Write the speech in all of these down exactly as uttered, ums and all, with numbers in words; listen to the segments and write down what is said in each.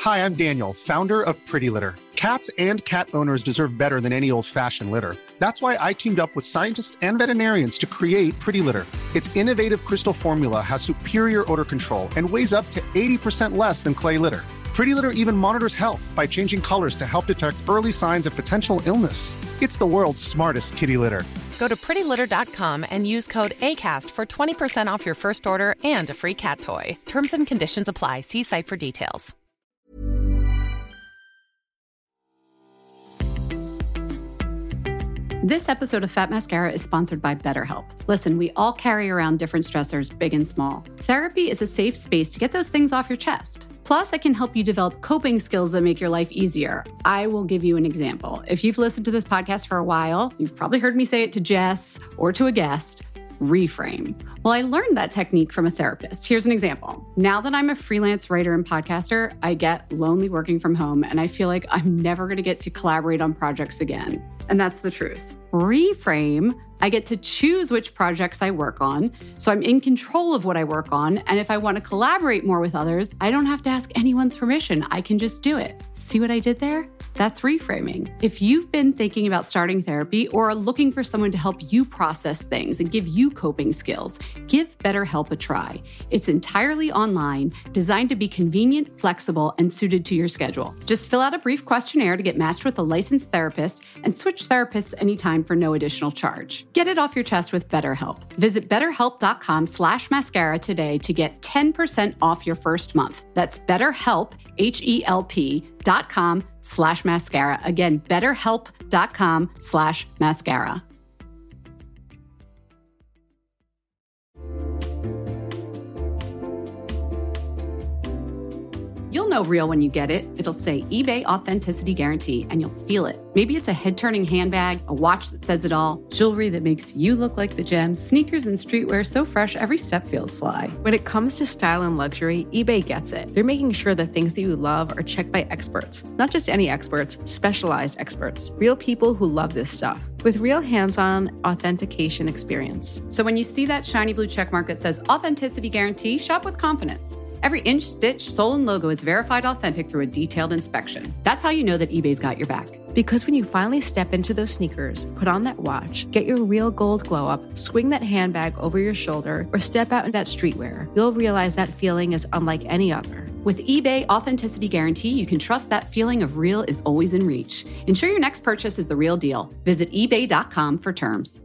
Hi, I'm Daniel, founder of Pretty Litter. Cats and cat owners deserve better than any old-fashioned litter. That's why I teamed up with scientists and veterinarians to create Pretty Litter. Its innovative crystal formula has superior odor control and weighs up to eighty percent less than clay litter. Pretty Litter even monitors health by changing colors to help detect early signs of potential illness. It's the world's smartest kitty litter. Go to pretty litter dot com and use code ACAST for twenty percent off your first order and a free cat toy. Terms and conditions apply. See site for details. This episode of Fat Mascara is sponsored by BetterHelp. Listen, we all carry around different stressors, big and small. Therapy is a safe space to get those things off your chest. Plus, I can help you develop coping skills that make your life easier. I will give you an example. If you've listened to this podcast for a while, you've probably heard me say it to Jess or to a guest. Reframe. Well, I learned that technique from a therapist. Here's an example. Now that I'm a freelance writer and podcaster, I get lonely working from home, and I feel like I'm never going to get to collaborate on projects again. And that's the truth. Reframe, I get to choose which projects I work on, so I'm in control of what I work on, and if I want to collaborate more with others, I don't have to ask anyone's permission. I can just do it. See what I did there? That's reframing. If you've been thinking about starting therapy or are looking for someone to help you process things and give you coping skills, give BetterHelp a try. It's entirely online, designed to be convenient, flexible, and suited to your schedule. Just fill out a brief questionnaire to get matched with a licensed therapist and switch therapists anytime for no additional charge. Get it off your chest with BetterHelp. Visit betterhelp.com slash mascara today to get ten percent off your first month. That's BetterHelp, H-E-L-P dot com slash mascara. Again, betterhelp.com slash mascara. You'll know real when you get it. It'll say eBay Authenticity Guarantee, and you'll feel it. Maybe it's a head-turning handbag, a watch that says it all, jewelry that makes you look like the gems, sneakers and streetwear so fresh every step feels fly. When it comes to style and luxury, eBay gets it. They're making sure the things that you love are checked by experts. Not just any experts, specialized experts. Real people who love this stuff. With real hands-on authentication experience. So when you see that shiny blue checkmark that says Authenticity Guarantee, shop with confidence. Every inch, stitch, sole, and logo is verified authentic through a detailed inspection. That's how you know that eBay's got your back. Because when you finally step into those sneakers, put on that watch, get your real gold glow up, swing that handbag over your shoulder, or step out in that streetwear, you'll realize that feeling is unlike any other. With eBay Authenticity Guarantee, you can trust that feeling of real is always in reach. Ensure your next purchase is the real deal. Visit ebay dot com for terms.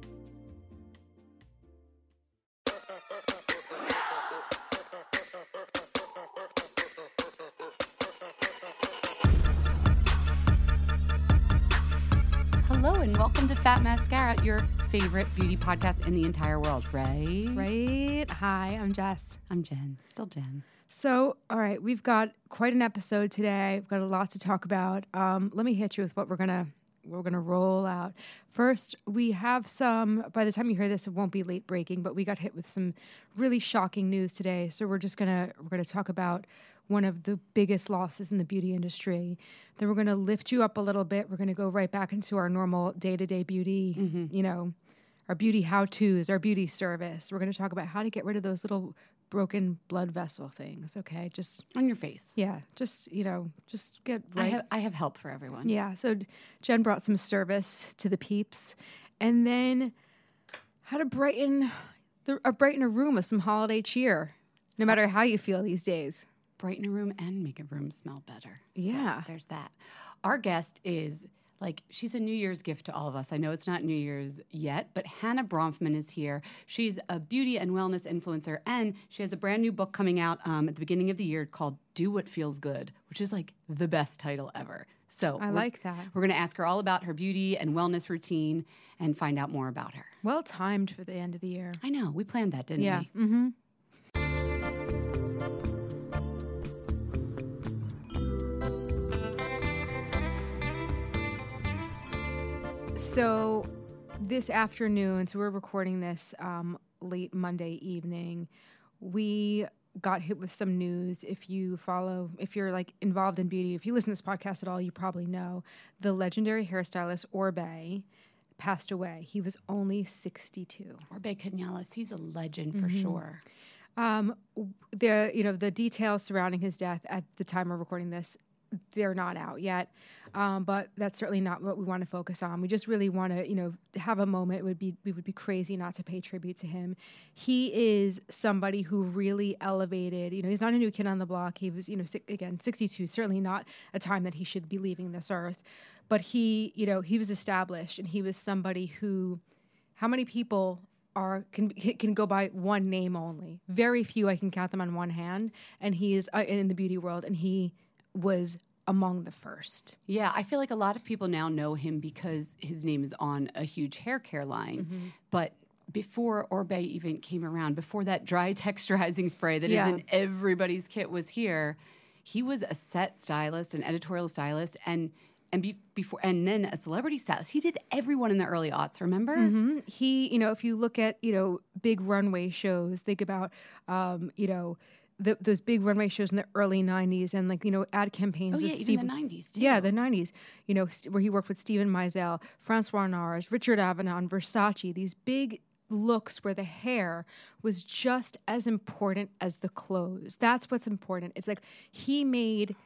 Hello and welcome to Fat Mascara, your favorite beauty podcast in the entire world, right? Right. Hi, I'm Jess. I'm Jen. Still Jen. So, all right, we've got quite an episode today. We've got a lot to talk about. Um, let me hit you with what we're gonna we're gonna roll out. First, we have some. By the time you hear this, it won't be late breaking, but we got hit with some really shocking news today. So we're just gonna we're gonna talk about one of the biggest losses in the beauty industry. Then we're going to lift you up a little bit. We're going to go right back into our normal day-to-day beauty, mm-hmm. you know, our beauty how-tos, our beauty service. We're going to talk about how to get rid of those little broken blood vessel things, okay? Just on your face. Yeah, just, you know, just get right. I have, I have help for everyone. Yeah, so Jen brought some service to the peeps. And then how to brighten, the, uh, brighten a room with some holiday cheer, no matter how you feel these days. Brighten a room and make a room smell better. Yeah. So there's that. Our guest is, like, she's a New Year's gift to all of us. I know it's not New Year's yet, but Hannah Bronfman is here. She's a beauty and wellness influencer, and she has a brand new book coming out um, at the beginning of the year called Do What Feels Good, which is, like, the best title ever. So I like that. We're going to ask her all about her beauty and wellness routine and find out more about her. Well timed for the end of the year. I know. We planned that, didn't yeah. we? Yeah. Mm-hmm. So this afternoon, so we're recording this um, late Monday evening, we got hit with some news. If you follow, if you're like involved in beauty, if you listen to this podcast at all, you probably know the legendary hairstylist Oribe passed away. He was only sixty-two. Oribe Canales, he's a legend for mm-hmm. sure. Um, the you know the details surrounding his death at the time of recording this, they're not out yet. Um, but that's certainly not what we want to focus on. We just really want to, you know, have a moment. It would be, we would be crazy not to pay tribute to him. He is somebody who really elevated, you know, he's not a new kid on the block. He was, you know, si- again, sixty-two, certainly not a time that he should be leaving this earth. But he, you know, he was established, and he was somebody who, how many people are can can go by one name only? Very few. I can count them on one hand. And he is uh, in the beauty world, and he was among the first. Yeah, I feel like a lot of people now know him because his name is on a huge hair care line. Mm-hmm. But before Oribe even came around, before that dry texturizing spray that yeah. is in everybody's kit was here, he was a set stylist, an editorial stylist, and and be, before and then a celebrity stylist. He did everyone in the early aughts, remember? Mm-hmm. He, you know, if you look at, you know, big runway shows, think about, um, you know, The, those big runway shows in the early nineties, and like, you know, ad campaigns. Oh, with yeah, even Steve, the nineties, too. Yeah, the nineties, you know, st- where he worked with Steven Meisel, Francois Nars, Richard Avedon, Versace, these big looks where the hair was just as important as the clothes. That's what's important. It's like he made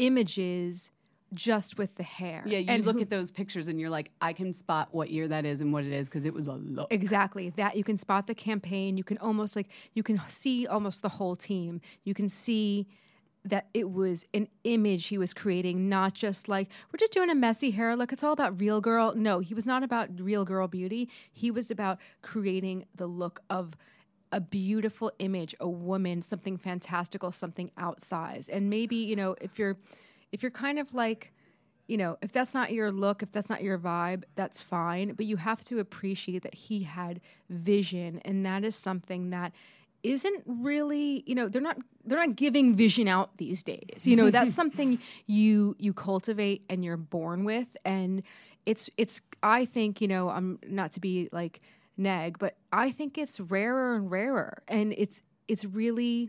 images just with the hair. Yeah, you and look who, at those pictures and you're like, I can spot what year that is and what it is because it was a look. Exactly. That you can spot the campaign. You can almost like, you can see almost the whole team. You can see that it was an image he was creating, not just like, we're just doing a messy hair look. It's all about real girl. No, he was not about real girl beauty. He was about creating the look of a beautiful image, a woman, something fantastical, something outsized. And maybe, you know, if you're, If you're kind of like, you know, if that's not your look, if that's not your vibe, that's fine. But you have to appreciate that he had vision, and that is something that isn't really, you know, they're not they're not giving vision out these days. You know, that's something you you cultivate and you're born with, and it's it's. I think, you know, I'm not to be like neg, but I think it's rarer and rarer, and it's it's really.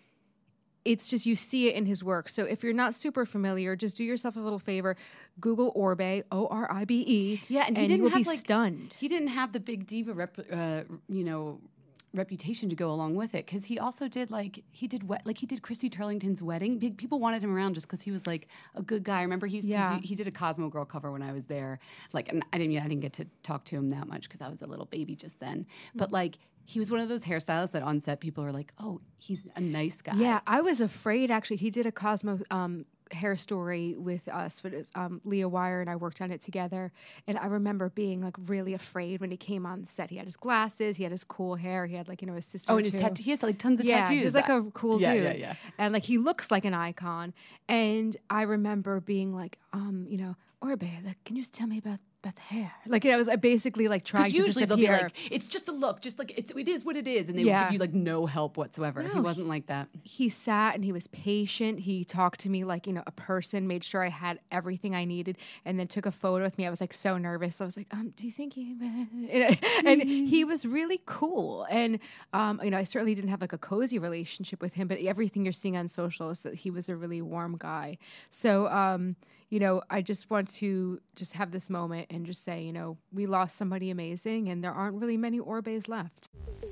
It's just, you see it in his work. So if you're not super familiar, just do yourself a little favor. Google Oribe, O R I B E. Yeah, and he and didn't you will have be like, stunned. He didn't have the big diva, rep, uh, you know, reputation to go along with it, because he also did like he did we- like he did Christy Turlington's wedding. Big people wanted him around just because he was like a good guy. I remember he used yeah. to do, he did a Cosmo Girl cover when I was there. Like, and I didn't I didn't get to talk to him that much because I was a little baby just then. Mm-hmm. But like. He was one of those hairstylists that on set people are like, oh, he's a nice guy. Yeah, I was afraid, actually. He did a Cosmo um, hair story with us. But it was, um, Leah Wire and I worked on it together. And I remember being like really afraid when he came on set. He had his glasses, he had his cool hair, he had like, you know, his sister Oh, and his too. tattoo. He has like tons of yeah, tattoos. He's like a cool yeah, dude. Yeah, yeah, And like he looks like an icon. And I remember being like, um, you know, Oribe, like, can you just tell me about about the hair? Like, you know, I was basically like trying to usually they'll disappear. be like, it's just a look, just like it's it is what it is, and they Yeah. will give you like no help whatsoever. No, he wasn't like that. He sat and he was patient. He talked to me like, you know, a person, made sure I had everything I needed, and then took a photo with me. I was like so nervous. I was like, um, do you think he, and he was really cool. And, um, you know, I certainly didn't have like a cozy relationship with him, but everything you're seeing on social is that he was a really warm guy. So, um, you know, I just want to just have this moment and just say, you know, we lost somebody amazing, and there aren't really many Oribes left.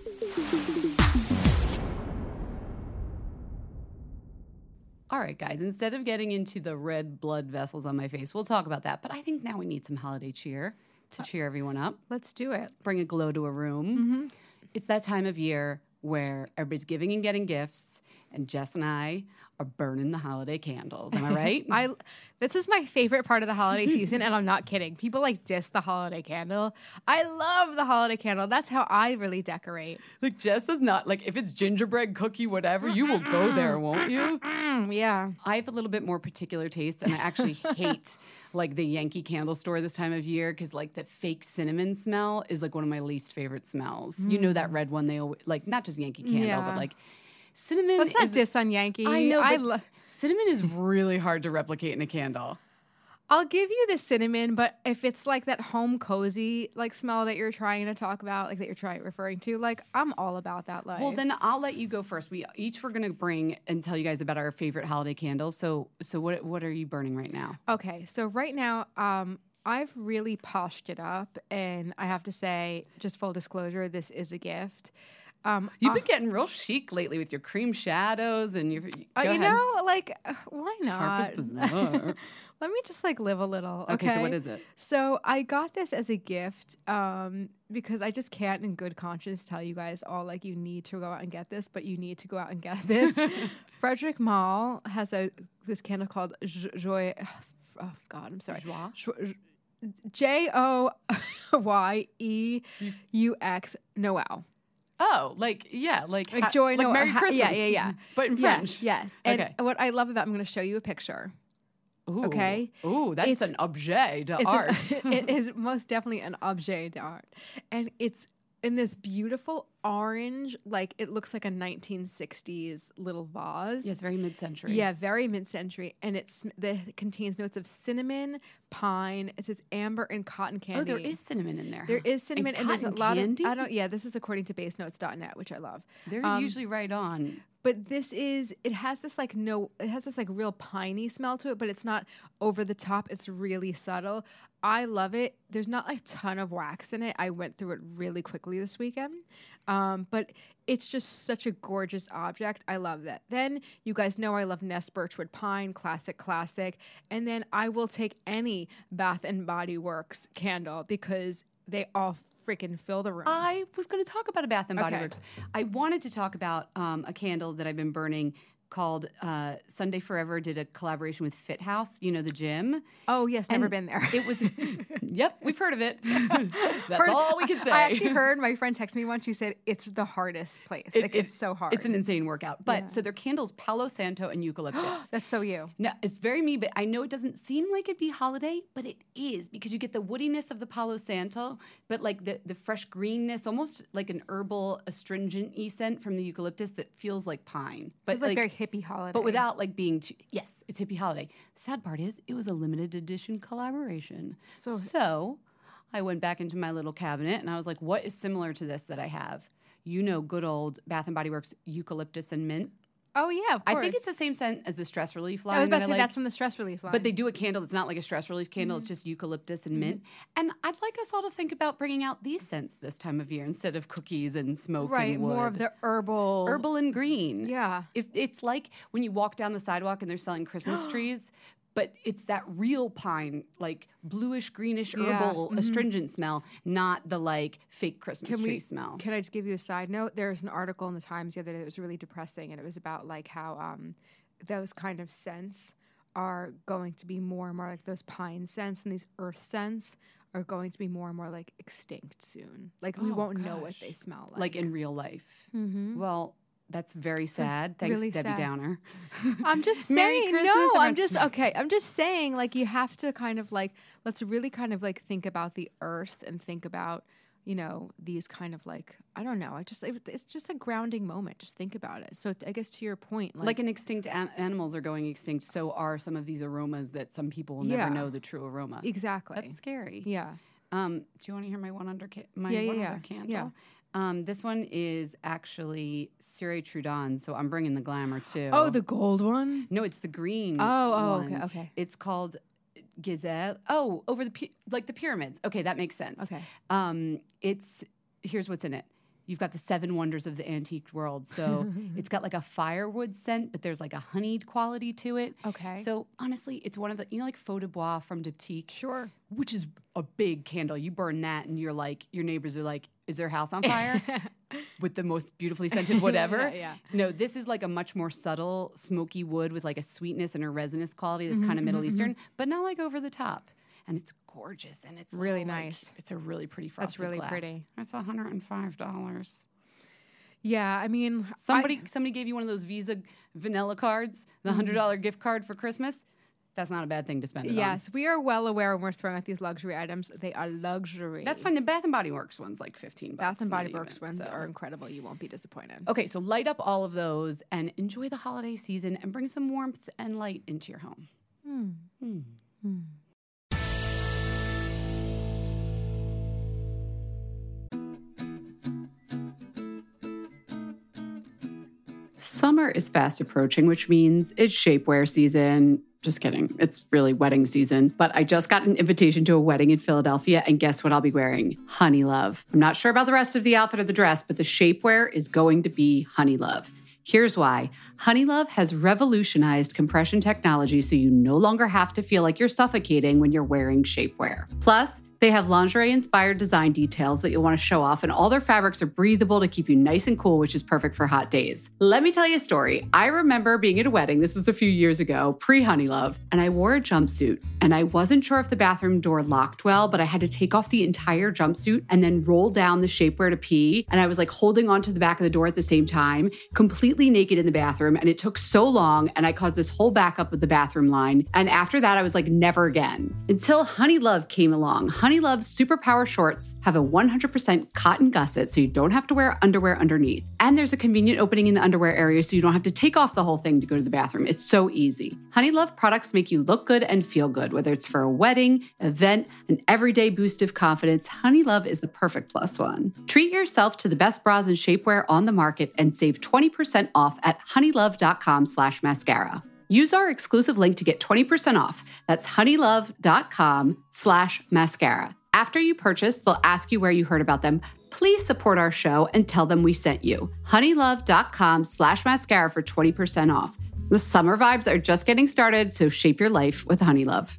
All right, guys, instead of getting into the red blood vessels on my face, we'll talk about that. But I think now we need some holiday cheer to cheer everyone up. Let's do it. Bring a glow to a room. Mm-hmm. It's that time of year where everybody's giving and getting gifts, and Jess and I are burning the holiday candles. Am I right? I this is my favorite part of the holiday season, and I'm not kidding. People like diss the holiday candle. I love the holiday candle. That's how I really decorate. Like, Jess is not like, if it's gingerbread cookie, whatever, you will go there, won't you? Yeah. I have a little bit more particular taste, and I actually hate like the Yankee candle store this time of year, because like the fake cinnamon smell is like one of my least favorite smells. Mm. You know that red one they always, like, not just Yankee candle, yeah. but like cinnamon. Let's not is, diss on Yankee. I know, I but lo- cinnamon is really hard to replicate in a candle. I'll give you the cinnamon, but if it's like that home cozy like smell that you're trying to talk about, like that you're trying referring to, like I'm all about that life. Well, then I'll let you go first. We each were going to bring and tell you guys about our favorite holiday candles. So, so what what are you burning right now? Okay, so right now, um, I've really poshed it up, and I have to say, just full disclosure, this is a gift. Um, You've uh, been getting real chic lately with your cream shadows and your. uh, go you ahead. know, like, uh, why not? Harper's Bazaar. Let me just like live a little. Okay? Okay, so what is it? So I got this as a gift um, because I just can't in good conscience tell you guys all like you need to go out and get this, but you need to go out and get this. Frederic Malle has a this candle called Joy. Oh God, I'm sorry. Joie? J O Y E U X Noel. Oh, like yeah, like Like ha- joy, like no, Merry ha- Christmas. yeah, yeah, yeah. But in French. Yeah, yes. And Okay. what I love about, I'm going to show you a picture. Ooh. Okay. Ooh, that's It's- an objet It's d'art. an- it is most definitely an objet d'art, and it's in this beautiful orange, like it looks like a nineteen sixties little vase. Yes, very mid-century. Yeah, very mid-century, and it's the, it contains notes of cinnamon, pine. It says amber and cotton candy. Oh, there is cinnamon in there. There huh? is cinnamon, and, there's a cotton lot candy? of. I don't. Yeah, this is according to base notes dot net, which I love. They're Um, usually right on. But this is, it has this like no, it has this like real piney smell to it, but it's not over the top. It's really subtle. I love it. There's not a ton of wax in it. I went through it really quickly this weekend. Um, but it's just such a gorgeous object. I love that. Then you guys know I love Nest Birchwood Pine, classic, classic. And then I will take any Bath and Body Works candle because they all freaking fill the room. I was going to talk about a Bath and Body Okay. Works. I wanted to talk about um, a candle that I've been burning called uh, Sunday Forever. Did a collaboration with Fit House, you know, the gym. oh yes, never And been there. It was, yep, we've heard of it. That's Heard- all we can say. I actually heard my friend text me once. She said it's the hardest place. It- like it- it's so hard. It's an insane workout. But Yeah. so their candles, Palo Santo and eucalyptus. That's so you. No, it's very me, but I know it doesn't seem like it'd be holiday, but it is because you get the woodiness of the Palo Santo, but like the, the fresh greenness, almost like an herbal astringent scent from the eucalyptus that feels like pine. But It's like, very hippie holiday. but without like being too, yes, it's hippie holiday. The sad part is it was a limited edition collaboration. So- so I went back into my little cabinet and I was like, what is similar to this that I have? You know, good old Bath and Body Works eucalyptus and mint. Oh yeah, of course. I think it's the same scent as the stress relief line. I was about that to say like. that's from the stress relief line. But they do a candle that's not like a stress relief candle. It's just eucalyptus and mint. And I'd like us all to think about bringing out these scents this time of year instead of cookies and smoke right, and wood. more of the herbal. herbal and green. Yeah. If it's like when you walk down the sidewalk and they're selling Christmas trees, but it's that real pine, like bluish, greenish, Yeah, herbal, mhm. astringent smell, not the like fake Christmas Can tree we? smell. Can I just give you a side note? There's an article in the Times the other day that was really depressing, and it was about like how um, those kind of scents are going to be more and more like those pine scents and these earth scents are going to be more and more like extinct soon. Like we Oh, won't know what gosh. they smell like. like in real life. Mhm. Well, that's very sad. Thanks, really Debbie sad. Downer. I'm just Merry saying. Christmas, No, I'm everyone. just okay. I'm just saying. Like you have to kind of like let's really kind of like think about the earth and think about you know these kind of like I don't know. I just it, it's just a grounding moment. Just think about it. So I guess to your point, like, Like an extinct an- animals are going extinct, so are some of these aromas that some people will Yeah. never know the true aroma. exactly. That's scary. yeah. Um, do you want to hear my one under ca- my Yeah, yeah, one yeah. under candle? Yeah. Um, this one is actually Ciré Trudon, so I'm bringing the glamour too. Oh, the gold one. no, it's the green. Oh, oh, one. okay, okay. It's called Gazelle. Oh, over the pi- like the pyramids. Okay, that makes sense. Okay. Um, it's here's what's in it. You've got the seven wonders of the antique world. So it's got like a firewood scent, but there's like a honeyed quality to it. Okay. So honestly, it's one of the, you know, like Faux de Bois from Diptyque? Sure. Which is a big candle. You burn that and you're like, your neighbors are like, is their house on fire? With the most beautifully scented whatever. Yeah, yeah. No, this is like a much more subtle, smoky wood with like a sweetness and a resinous quality that's Mm-hmm, kind of Middle Eastern, but not like over the top. And it's gorgeous and it's Really all, like- nice. it's a really pretty frosted really glass. pretty. It's one hundred five dollars. Yeah. I mean, Somebody I, somebody gave you one of those Visa vanilla cards, the one hundred dollars gift card for Christmas. That's not a bad thing to spend it on. yes, we are well aware when we're throwing out these luxury items. They are luxury. That's fine. The Bath and Body Works one's like fifteen bucks. Bath and Body not Works even, ones so. are incredible. You won't be disappointed. Okay, so light up all of those and enjoy the holiday season and bring some warmth and light into your home. Hmm. Hmm. Hmm. Summer is fast approaching, which means it's shapewear season. Just kidding. It's really wedding season. But I just got an invitation to a wedding in Philadelphia, and guess what I'll be wearing? Honey Love. I'm not sure about the rest of the outfit or the dress, but the shapewear is going to be Honey Love. Here's why. Honey Love has revolutionized compression technology so you no longer have to feel like you're suffocating when you're wearing shapewear. Plus, they have lingerie-inspired design details that you'll want to show off, and all their fabrics are breathable to keep you nice and cool, which is perfect for hot days. Let me tell you a story. I remember being at a wedding, this was a few years ago, pre-Honey Love, and I wore a jumpsuit, and I wasn't sure if the bathroom door locked well, but I had to take off the entire jumpsuit and then roll down the shapewear to pee, and I was like holding onto the back of the door at the same time, completely naked in the bathroom, and it took so long, and I caused this whole backup of the bathroom line, and after that, I was like, never again. Until Honey Love came along. Honey Love's Superpower shorts have a one hundred percent cotton gusset, so you don't have to wear underwear underneath. And there's a convenient opening in the underwear area, so you don't have to take off the whole thing to go to the bathroom. It's so easy. Honey Love products make you look good and feel good, whether it's for a wedding, event, an everyday boost of confidence. Honey Love is the perfect plus one. Treat yourself to the best bras and shapewear on the market and save twenty percent off at honeylove.com slash mascara. Use our exclusive link to get twenty percent off. That's honeylove.com slash mascara. After you purchase, they'll ask you where you heard about them. Please support our show and tell them we sent you. honeylove.com slash mascara for twenty percent off. The summer vibes are just getting started, so shape your life with Honey Love.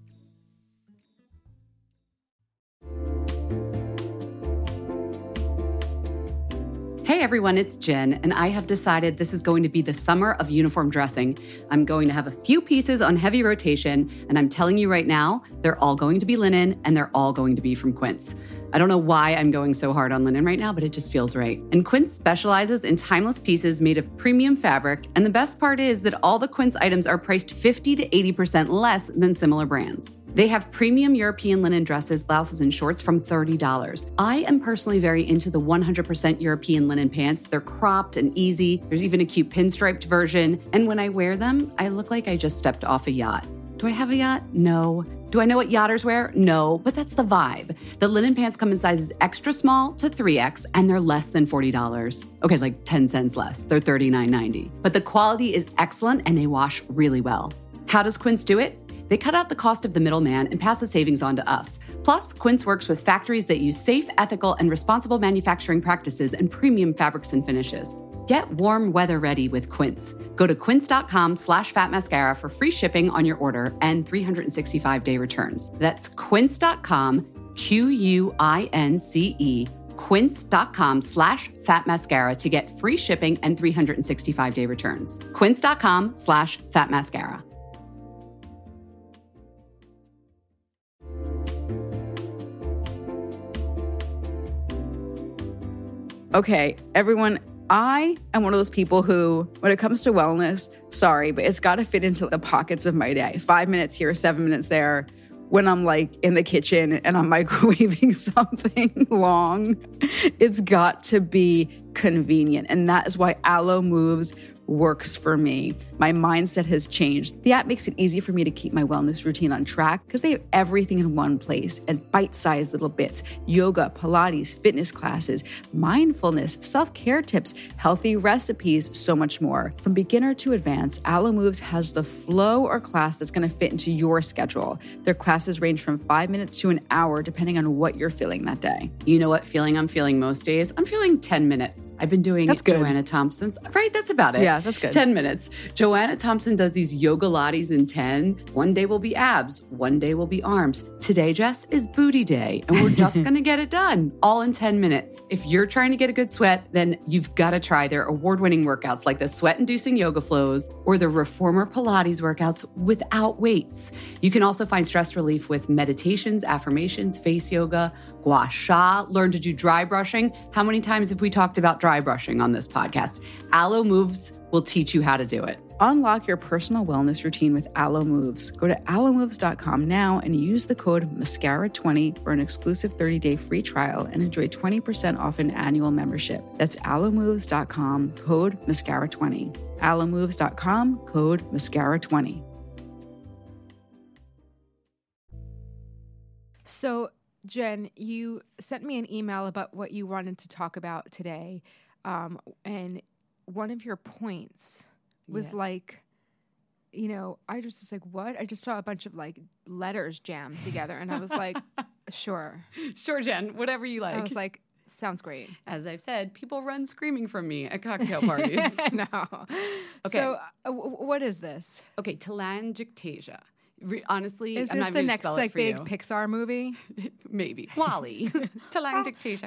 Hey everyone, it's Jen, and I have decided this is going to be the summer of uniform dressing. I'm going to have a few pieces on heavy rotation, and I'm telling you right now, they're all going to be linen, and they're all going to be from Quince. I don't know why I'm going so hard on linen right now, but it just feels right. And Quince specializes in timeless pieces made of premium fabric, and the best part is that all the Quince items are priced fifty to eighty percent less than similar brands. They have premium European linen dresses, blouses, and shorts from thirty dollars. I am personally very into the one hundred percent European linen pants. They're cropped and easy. There's even a cute pinstriped version. And when I wear them, I look like I just stepped off a yacht. Do I have a yacht? No. Do I know what yachters wear? No, but that's the vibe. The linen pants come in sizes extra small to three X, and they're less than forty dollars. Okay, like ten cents less. They're thirty-nine ninety. But the quality is excellent, and they wash really well. How does Quince do it? They cut out the cost of the middleman and pass the savings on to us. Plus, Quince works with factories that use safe, ethical, and responsible manufacturing practices and premium fabrics and finishes. Get warm weather ready with Quince. Go to quince.com slash fat mascara for free shipping on your order and three hundred sixty-five day returns. That's quince.com, Q U I N C E, quince.com slash fat mascara to get free shipping and three hundred sixty-five day returns. Quince.com slash fat mascara. Okay, everyone, I am one of those people who, when it comes to wellness, sorry, but it's got to fit into the pockets of my day. Five minutes here, seven minutes there. When I'm like in the kitchen and I'm microwaving something long, it's got to be convenient. And that is why Alo Moves works for me. My mindset has changed. The app makes it easy for me to keep my wellness routine on track because they have everything in one place and bite-sized little bits: yoga, Pilates, fitness classes, mindfulness, self-care tips, healthy recipes, so much more. From beginner to advanced, Alo Moves has the flow or class that's going to fit into your schedule. Their classes range from five minutes to an hour, depending on what you're feeling that day. You know what feeling I'm feeling most days? I'm feeling ten minutes. I've been doing That's good. Joanna Thompson's. Right, that's about it. Yeah, that's good. ten minutes. Joanna Thompson does these yoga lattes in ten. One day will be abs. One day will be arms. Today, Jess, is booty day. And we're just going to get it done all in ten minutes. If you're trying to get a good sweat, then you've got to try their award-winning workouts like the sweat-inducing yoga flows or the reformer Pilates workouts without weights. You can also find stress relief with meditations, affirmations, face yoga, gua sha, learn to do dry brushing. How many times have we talked about dry brushing on this podcast? Alo Moves will teach you how to do it. Unlock your personal wellness routine with Alo Moves. Go to alo moves dot com now and use the code mascara twenty for an exclusive thirty day free trial and enjoy twenty percent off an annual membership. That's alo moves dot com, code mascara twenty. alo moves dot com, code mascara twenty. So, Jen, you sent me an email about what you wanted to talk about today. Um, and one of your points was Yes. like you know, I just was like, what? I just saw a bunch of like letters jammed together, and I was like, sure. Sure, Jen, whatever you like. I was like, sounds great. As I've said, people run screaming from me at cocktail parties. No. Okay. So, uh, w- what is this? Okay, telangiectasia. Re- honestly, Is I'm this not the going to next spell like it for big you. Pixar movie? Maybe. Wally. Telangiectasia.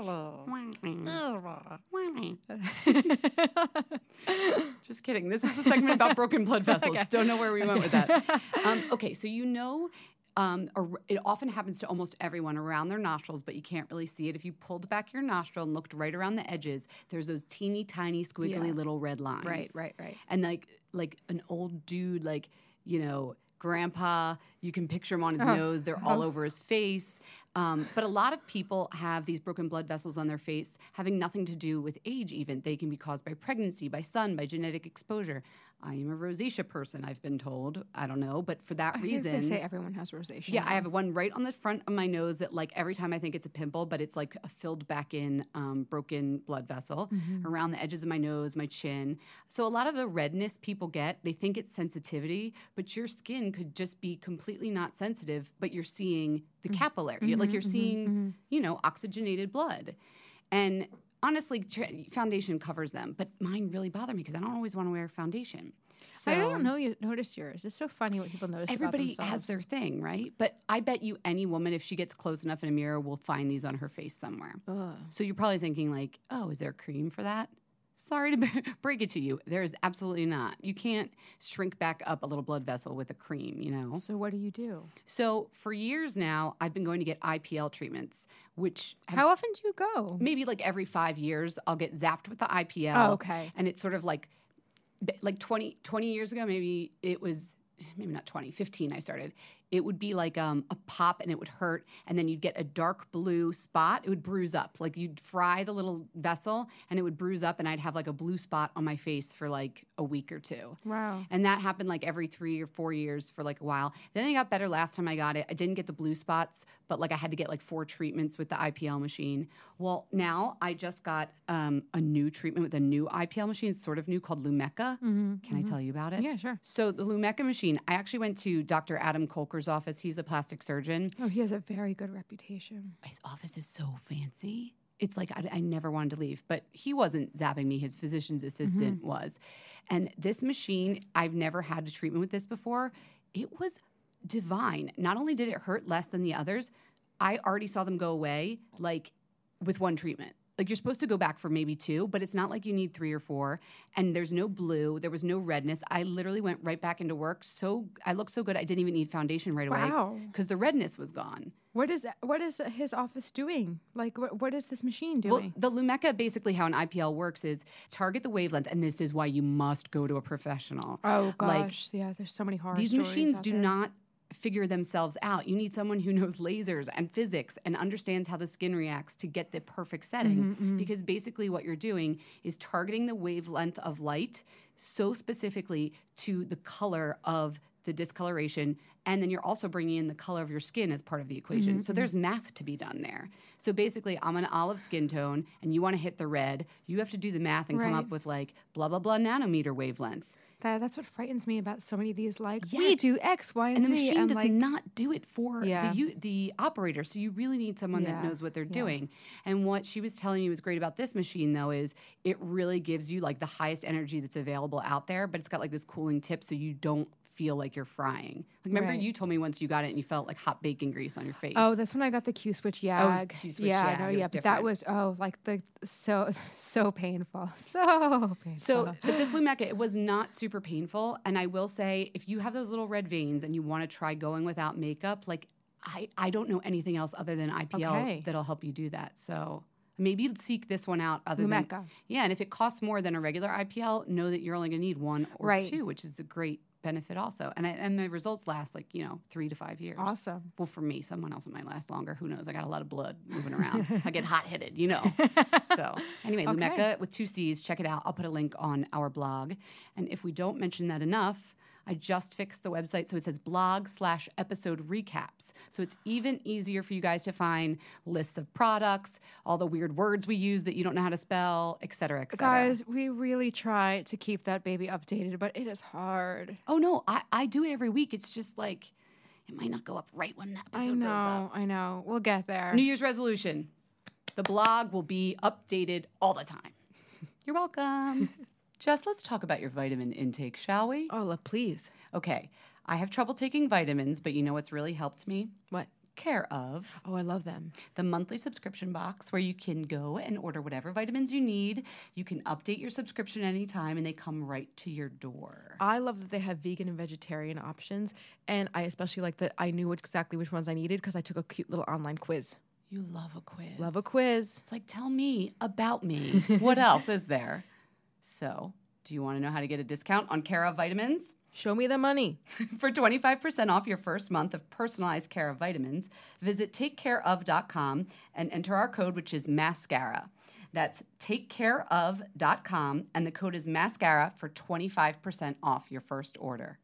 Just kidding. This is a segment about broken blood vessels. Okay. Don't know where we went with that. Um, okay, so you know, um, ar- it often happens to almost everyone around their nostrils, but you can't really see it. If you pulled back your nostril and looked right around the edges, there's those teeny tiny squiggly Yeah. little red lines. Right, right, right. And like like an old dude, like, you know, grandpa, you can picture him on his Oh. nose. They're all over his face. Um, but a lot of people have these broken blood vessels on their face having nothing to do with age even. They can be caused by pregnancy, by sun, by genetic exposure. I am a rosacea person, I've been told. I don't know, but for that I think reason... they say everyone has rosacea. Yeah, now. I have one right on the front of my nose that, like, every time I think it's a pimple, but it's like a filled back in um, broken blood vessel Mm-hmm. around the edges of my nose, my chin. So a lot of the redness people get, they think it's sensitivity, but your skin could just be completely not sensitive, but you're seeing the Mm-hmm. capillary. Like you're seeing, you know, oxygenated blood. And honestly, tra- foundation covers them, but mine really bother me because I don't always want to wear foundation. So I don't know. You notice yours. It's so funny what people notice. everybody about has themselves. their thing, right? But I bet you any woman, if she gets close enough in a mirror, will find these on her face somewhere. Ugh. So you're probably thinking like, oh, is there a cream for that? Sorry to break it to you. There is absolutely not. You can't shrink back up a little blood vessel with a cream, you know? So what do you do? So for years now, I've been going to get I P L treatments, which have How often do you go? maybe like every five years, I'll get zapped with the I P L. Oh, okay. And it's sort of like, like twenty, twenty years ago, maybe it was, maybe not twenty, fifteen I started. It would be like um, a pop and it would hurt. And then you'd get a dark blue spot. It would bruise up. Like you'd fry the little vessel and it would bruise up and I'd have like a blue spot on my face for like a week or two. Wow. And that happened like every three or four years for like a while. Then it got better last time I got it. I didn't get the blue spots, but like I had to get like four treatments with the I P L machine. Well, now I just got um, a new treatment with a new I P L machine. It's sort of new called Lumecca. Mm-hmm, Can I tell you about it? Yeah, sure. So the Lumecca machine, I actually went to Doctor Adam Kolker's office. He's a plastic surgeon. Oh, he has a very good reputation. His office is so fancy. It's like I, I never wanted to leave, but he wasn't zapping me. His physician's assistant Mm-hmm. was. And this machine, I've never had a treatment with this before. It was divine. Not only did it hurt less than the others, I already saw them go away like with one treatment. Like you're supposed to go back for maybe two, but it's not like you need three or four. And there's no blue. There was no redness. I literally went right back into work. So I looked so good. I didn't even need foundation right away. Wow. Because the redness was gone. What is what is his office doing? Like, what what is this machine Well, doing? the Lumecca, basically how an I P L works is target the wavelength, and this is why you must go to a professional. oh like, gosh, yeah. There's so many horror These stories machines out do there. not figure themselves out. You need someone who knows lasers and physics and understands how the skin reacts to get the perfect setting. Mm-hmm, Because basically what you're doing is targeting the wavelength of light so specifically to the color of the discoloration, and then you're also bringing in the color of your skin as part of the equation. Mm-hmm, So there's math to be done there. So basically, I'm an olive skin tone, and you want to hit the red. You have to do the math and come Right. up with like blah, blah, blah nanometer wavelength. That, that's what frightens me about so many of these. Like, we Yes. do X, Y, and, And the Z. machine and does like, not do it for Yeah. the u- the operator. So you really need someone Yeah. that knows what they're Yeah. doing. And what she was telling me was great about this machine, though, is it really gives you like the highest energy that's available out there, but it's got like this cooling tip so you don't feel like you're frying. Like, remember Right. you told me once you got it and you felt like hot bacon grease on your face. Oh, that's when I got the Q switch Oh, it was Yag. Q-switch yeah, Yag. no, It was yeah, but that different. was oh, like the so so painful, so painful. So, but this Lumecca, it was not super painful. And I will say, if you have those little red veins and you want to try going without makeup, like I, I don't know anything else other than I P L Okay. that'll help you do that. So maybe seek this one out other Lumecca. than yeah. And if it costs more than a regular I P L, know that you're only going to need one or Right. two, which is a great benefit also. And I, and the results last like, you know, three to five years. Awesome. Well, for me, someone else it might last longer. Who knows? I got a lot of blood moving around. I get hot headed, you know. So anyway, Okay. Lumecca with two C's. Check it out. I'll put a link on our blog. And if we don't mention that enough, I just fixed the website so it says blog slash episode recaps. So it's even easier for you guys to find lists of products, all the weird words we use that you don't know how to spell, et cetera, et cetera. Guys, we really try to keep that baby updated, but it is hard. Oh, no, I, I do it every week. It's just like, it might not go up right when the episode I know, goes up. I know. We'll get there. New Year's resolution. The blog will be updated all the time. You're welcome. Jess, let's talk about your vitamin intake, shall we? Oh, look, please. Okay. I have trouble taking vitamins, but you know what's really helped me? What? Care of. Oh, I love them. The monthly subscription box where you can go and order whatever vitamins you need. You can update your subscription anytime, and they come right to your door. I love that they have vegan and vegetarian options, and I especially like that I knew exactly which ones I needed because I took a cute little online quiz. You love a quiz. Love a quiz. It's like, tell me about me. What else is there? So, do you want to know how to get a discount on Care of vitamins? Show me the money. For twenty-five percent off your first month of personalized Care of vitamins, visit take care of dot com and enter our code, which is mascara. That's take care of dot com, and the code is mascara for twenty-five percent off your first order.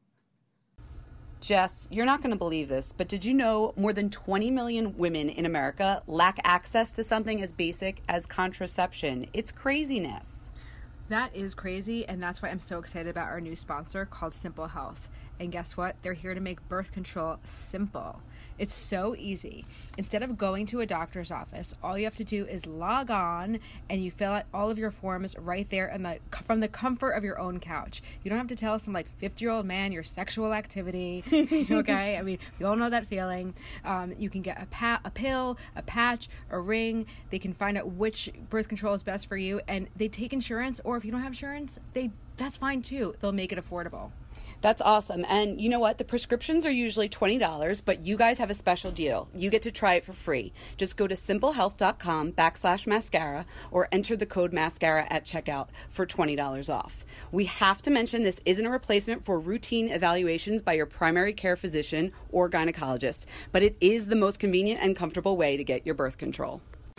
Jess, you're not going to believe this, but did you know more than twenty million women in America lack access to something as basic as contraception? It's craziness. That is crazy, and that's why I'm so excited about our new sponsor called Simple Health. And guess what? They're here to make birth control simple. It's so easy. Instead of going to a doctor's office, all you have to do is log on and you fill out all of your forms right there in the, from the comfort of your own couch. You don't have to tell some like fifty-year-old man your sexual activity, okay? I mean, we all know that feeling. Um, you can get a, pa- a pill, a patch, a ring. They can find out which birth control is best for you, and they take insurance, or if you don't have insurance, they that's fine too. They'll make it affordable. That's awesome. And you know what? The prescriptions are usually twenty dollars, but you guys have a special deal. You get to try it for free. Just go to simplehealth.com backslash mascara or enter the code mascara at checkout for twenty dollars off. We have to mention this isn't a replacement for routine evaluations by your primary care physician or gynecologist, but it is the most convenient and comfortable way to get your birth control.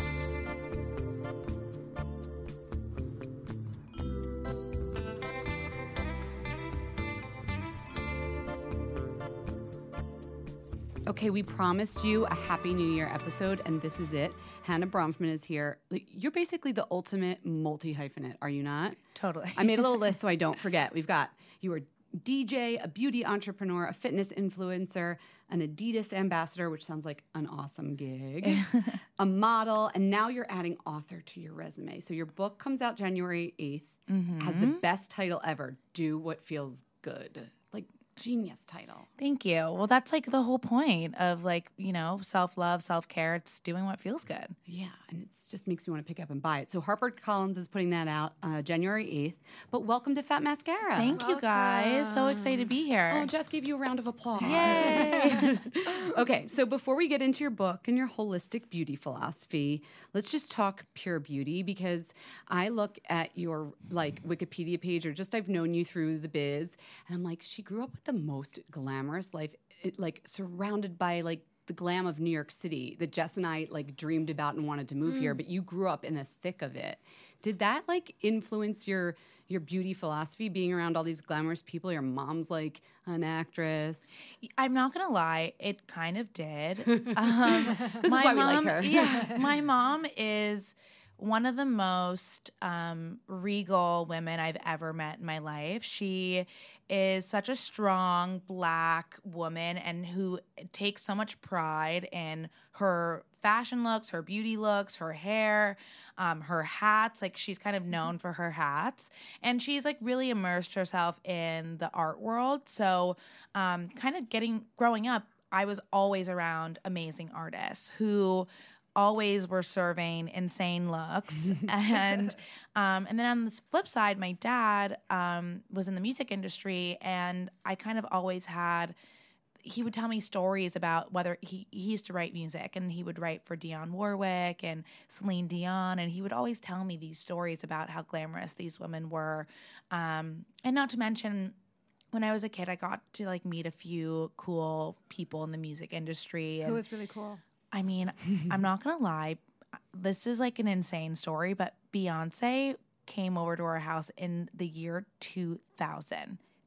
Okay, we promised you a Happy New Year episode, and this is it. Hannah Bronfman is here. You're basically the ultimate multi-hyphenate, are you not? Totally. I made a little list so I don't forget. We've got, you were D J, a beauty entrepreneur, a fitness influencer, an Adidas ambassador, which sounds like an awesome gig, a model, and now you're adding author to your resume. So your book comes out January eighth, mm-hmm. has the best title ever, Do What Feels Good. Like, genius title. Thank you. Well, that's like the whole point of like, you know, self-love, self-care. It's doing what feels good. Yeah, and it just makes me want to pick up and buy it. So HarperCollins is putting that out uh, January eighth. But welcome to Fat Mascara. Thank welcome. you guys. So excited to be here. Oh, Jess gave you a round of applause. Yay. Okay, so before we get into your book and your holistic beauty philosophy, let's just talk pure beauty, because I look at your like Wikipedia page, or just I've known you through the biz, and I'm like, she grew up with the most glamorous life, it, like surrounded by like the glam of New York City that Jess and I like dreamed about and wanted to move mm. here, but you grew up in the thick of it. Did that like influence your your beauty philosophy, being around all these glamorous people? Your mom's like an actress. I'm not gonna lie, it kind of did. Um, this my is why mom, we like her. Yeah, my mom is one of the most um, regal women I've ever met in my life. She is such a strong Black woman, and who takes so much pride in her fashion looks, her beauty looks, her hair, um, her hats. Like, she's kind of known for her hats, and she's like really immersed herself in the art world. So um, kind of getting, growing up, I was always around amazing artists who always were serving insane looks. and um, and then on the flip side, my dad um, was in the music industry, and I kind of always had, he would tell me stories about whether he, he used to write music, and he would write for Dionne Warwick and Celine Dion, and he would always tell me these stories about how glamorous these women were. Um, and not to mention, when I was a kid, I got to like meet a few cool people in the music industry. And Who was really cool? I mean, I'm not going to lie. This is like an insane story, but Beyonce came over to our house in the year two thousand.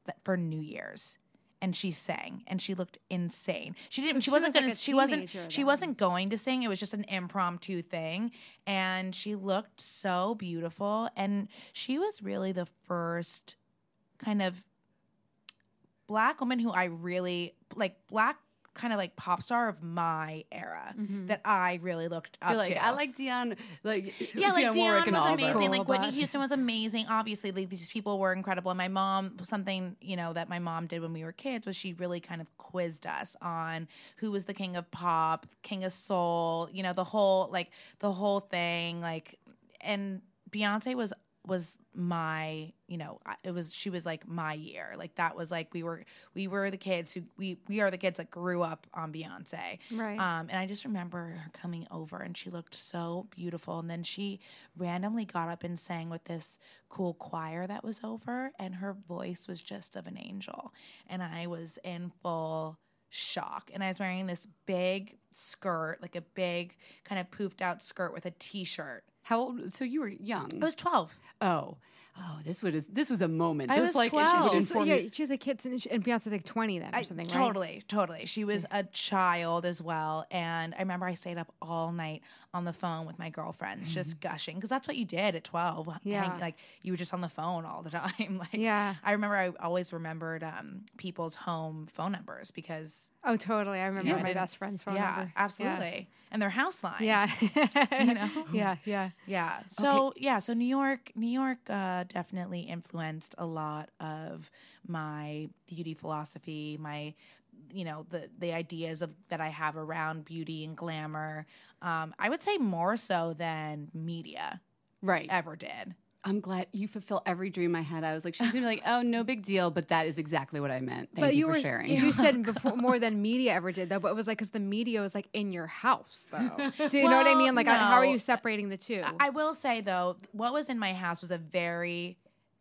th- for New Year's. And she sang, and she looked insane. She didn't. So she, she wasn't was like gonna. a she wasn't. teenager She then. wasn't going to sing. It was just an impromptu thing, and she looked so beautiful. And she was really the first kind of Black woman who I really like. Black kind of like pop star of my era Mm-hmm. that I really looked up You're like, to. I like Dionne, like Yeah, like Dionne Warwick Dionne and was all amazing. that. Like Whitney but- Houston was amazing. Obviously, like, these people were incredible. And my mom, something you know that my mom did when we were kids was she really kind of quizzed us on who was the king of pop, king of soul. You know, the whole like the whole thing. Like, and Beyonce was was my you know I- it was she was like my year. Like that was like we were we were the kids who we we are the kids that grew up on Beyonce. Right. Um, and I just remember her coming over and she looked so beautiful. And then she randomly got up and sang with this cool choir that was over, and her voice was just of an angel. And I was in full shock. And I was wearing this big skirt, like a big kind of poofed out skirt with a t-shirt. How old? So you were young. I was twelve. Oh, oh, this would is this was a moment. I this was like twelve. would She's, inform yeah, you- she's a kid, and, she- and Beyonce's like twenty then or I- something, right? totally, totally. She was a child as well. And I remember I stayed up all night on the phone with my girlfriends, just gushing. Because that's what you did at twelve. Yeah. Hang- like, you were just on the phone all the time. like, Yeah. I remember I always remembered um, people's home phone numbers because, Oh, totally. I remember you know, I my didn't- best friend's phone yeah, number. absolutely. And their house line. Yeah. You know? Yeah, yeah. Yeah. So yeah. So New York, New York, uh, definitely influenced a lot of my beauty philosophy, my, you know, the the ideas of that I have around beauty and glamour. Um, I would say more so than media right. ever did. I'm glad you fulfill every dream I had. I was like, she's gonna be like, oh, no big deal, but that is exactly what I meant. Thank but you, you for were sharing. you said before more than media ever did though, but it was like because the media was like in your house though. Do you know what I Well, mean? Like, how are no. you separating the two? I will say though, what was in my house was a very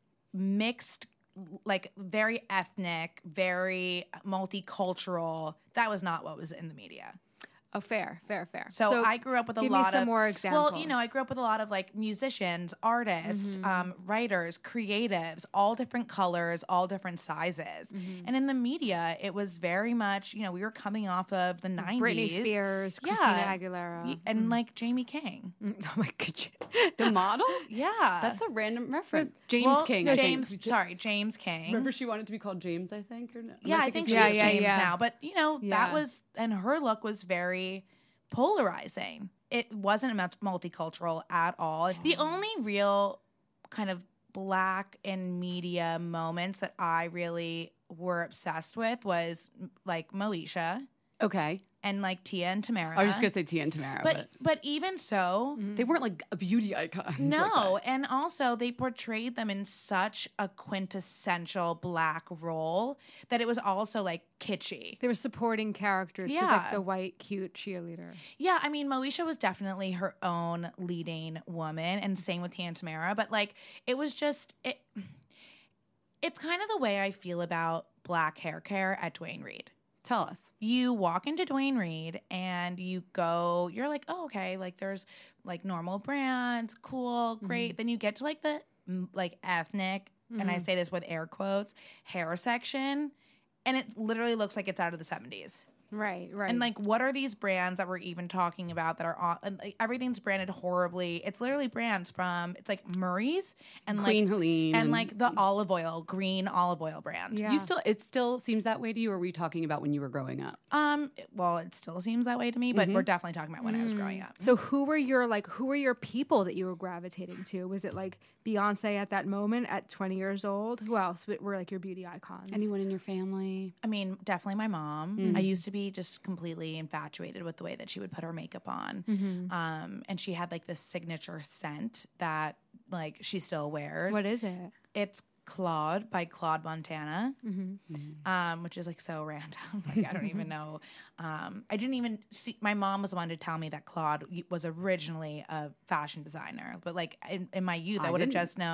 mixed, like very ethnic, very multicultural. That was not what was in the media. Oh, fair, fair, fair. So, I grew up with a give lot me some of more examples. Well, you know, I grew up with a lot of like musicians, artists, Mm-hmm. um, writers, creatives, all different colors, all different sizes. Mm-hmm. And in the media, it was very much, you know, we were coming off of the nineties. Britney Spears, Yeah. Christina Aguilera, Y- and like Jamie King. Mm, oh my god, the model? Yeah. That's a random reference. James Well, King. I James, think. sorry, James King. Remember, she wanted to be called James. I think, or no? Am Yeah, I thinking think Yeah, she's yeah, James yeah. now. But, you know, Yeah. that was, and her look was very polarizing. It wasn't mul- multicultural at all. The only real kind of Black in media moments that I really were obsessed with was like Moesha Okay. and like Tia and Tamara. I was just gonna say Tia and Tamara, but, but but even so, they weren't like a beauty icon. no, and also they portrayed them in such a quintessential Black role that it was also like kitschy. they were supporting characters to Yeah. like the white cute cheerleader. Yeah, I mean, Moesha was definitely her own leading woman, and same with Tia and Tamara. But like, it was just it. It's kind of the way I feel about Black hair care at Duane Reade. Tell us. You walk into Duane Reade and you go, you're like, oh, okay, like there's like normal brands, cool, great. Then you get to like the mm, like ethnic, and I say this with air quotes, hair section, and it literally looks like it's out of the seventies. Right, right. And like, what are these brands that we're even talking about that are on? And, like, everything's branded horribly. It's literally brands from it's like Murray's and Queen like Helene and like the olive oil, green olive oil brand. Yeah. You still, it still seems that way to you, or are we talking about when you were growing up? Um. Well, it still seems that way to me, but we're definitely talking about when I was growing up. So who were your like who were your people that you were gravitating to? Was it like Beyonce at that moment at twenty years old? Who else were like your beauty icons? Anyone in your family? I mean, definitely my mom. I used to be just completely infatuated with the way that she would put her makeup on. Um, and she had like this signature scent that like she still wears. What is it? It's Claude by Claude Montana, um, which is like so random. Like I don't even know. Um, I didn't even see. My mom was the one to tell me that Claude was originally a fashion designer, but like in, in my youth, I, I would have didn't. just known.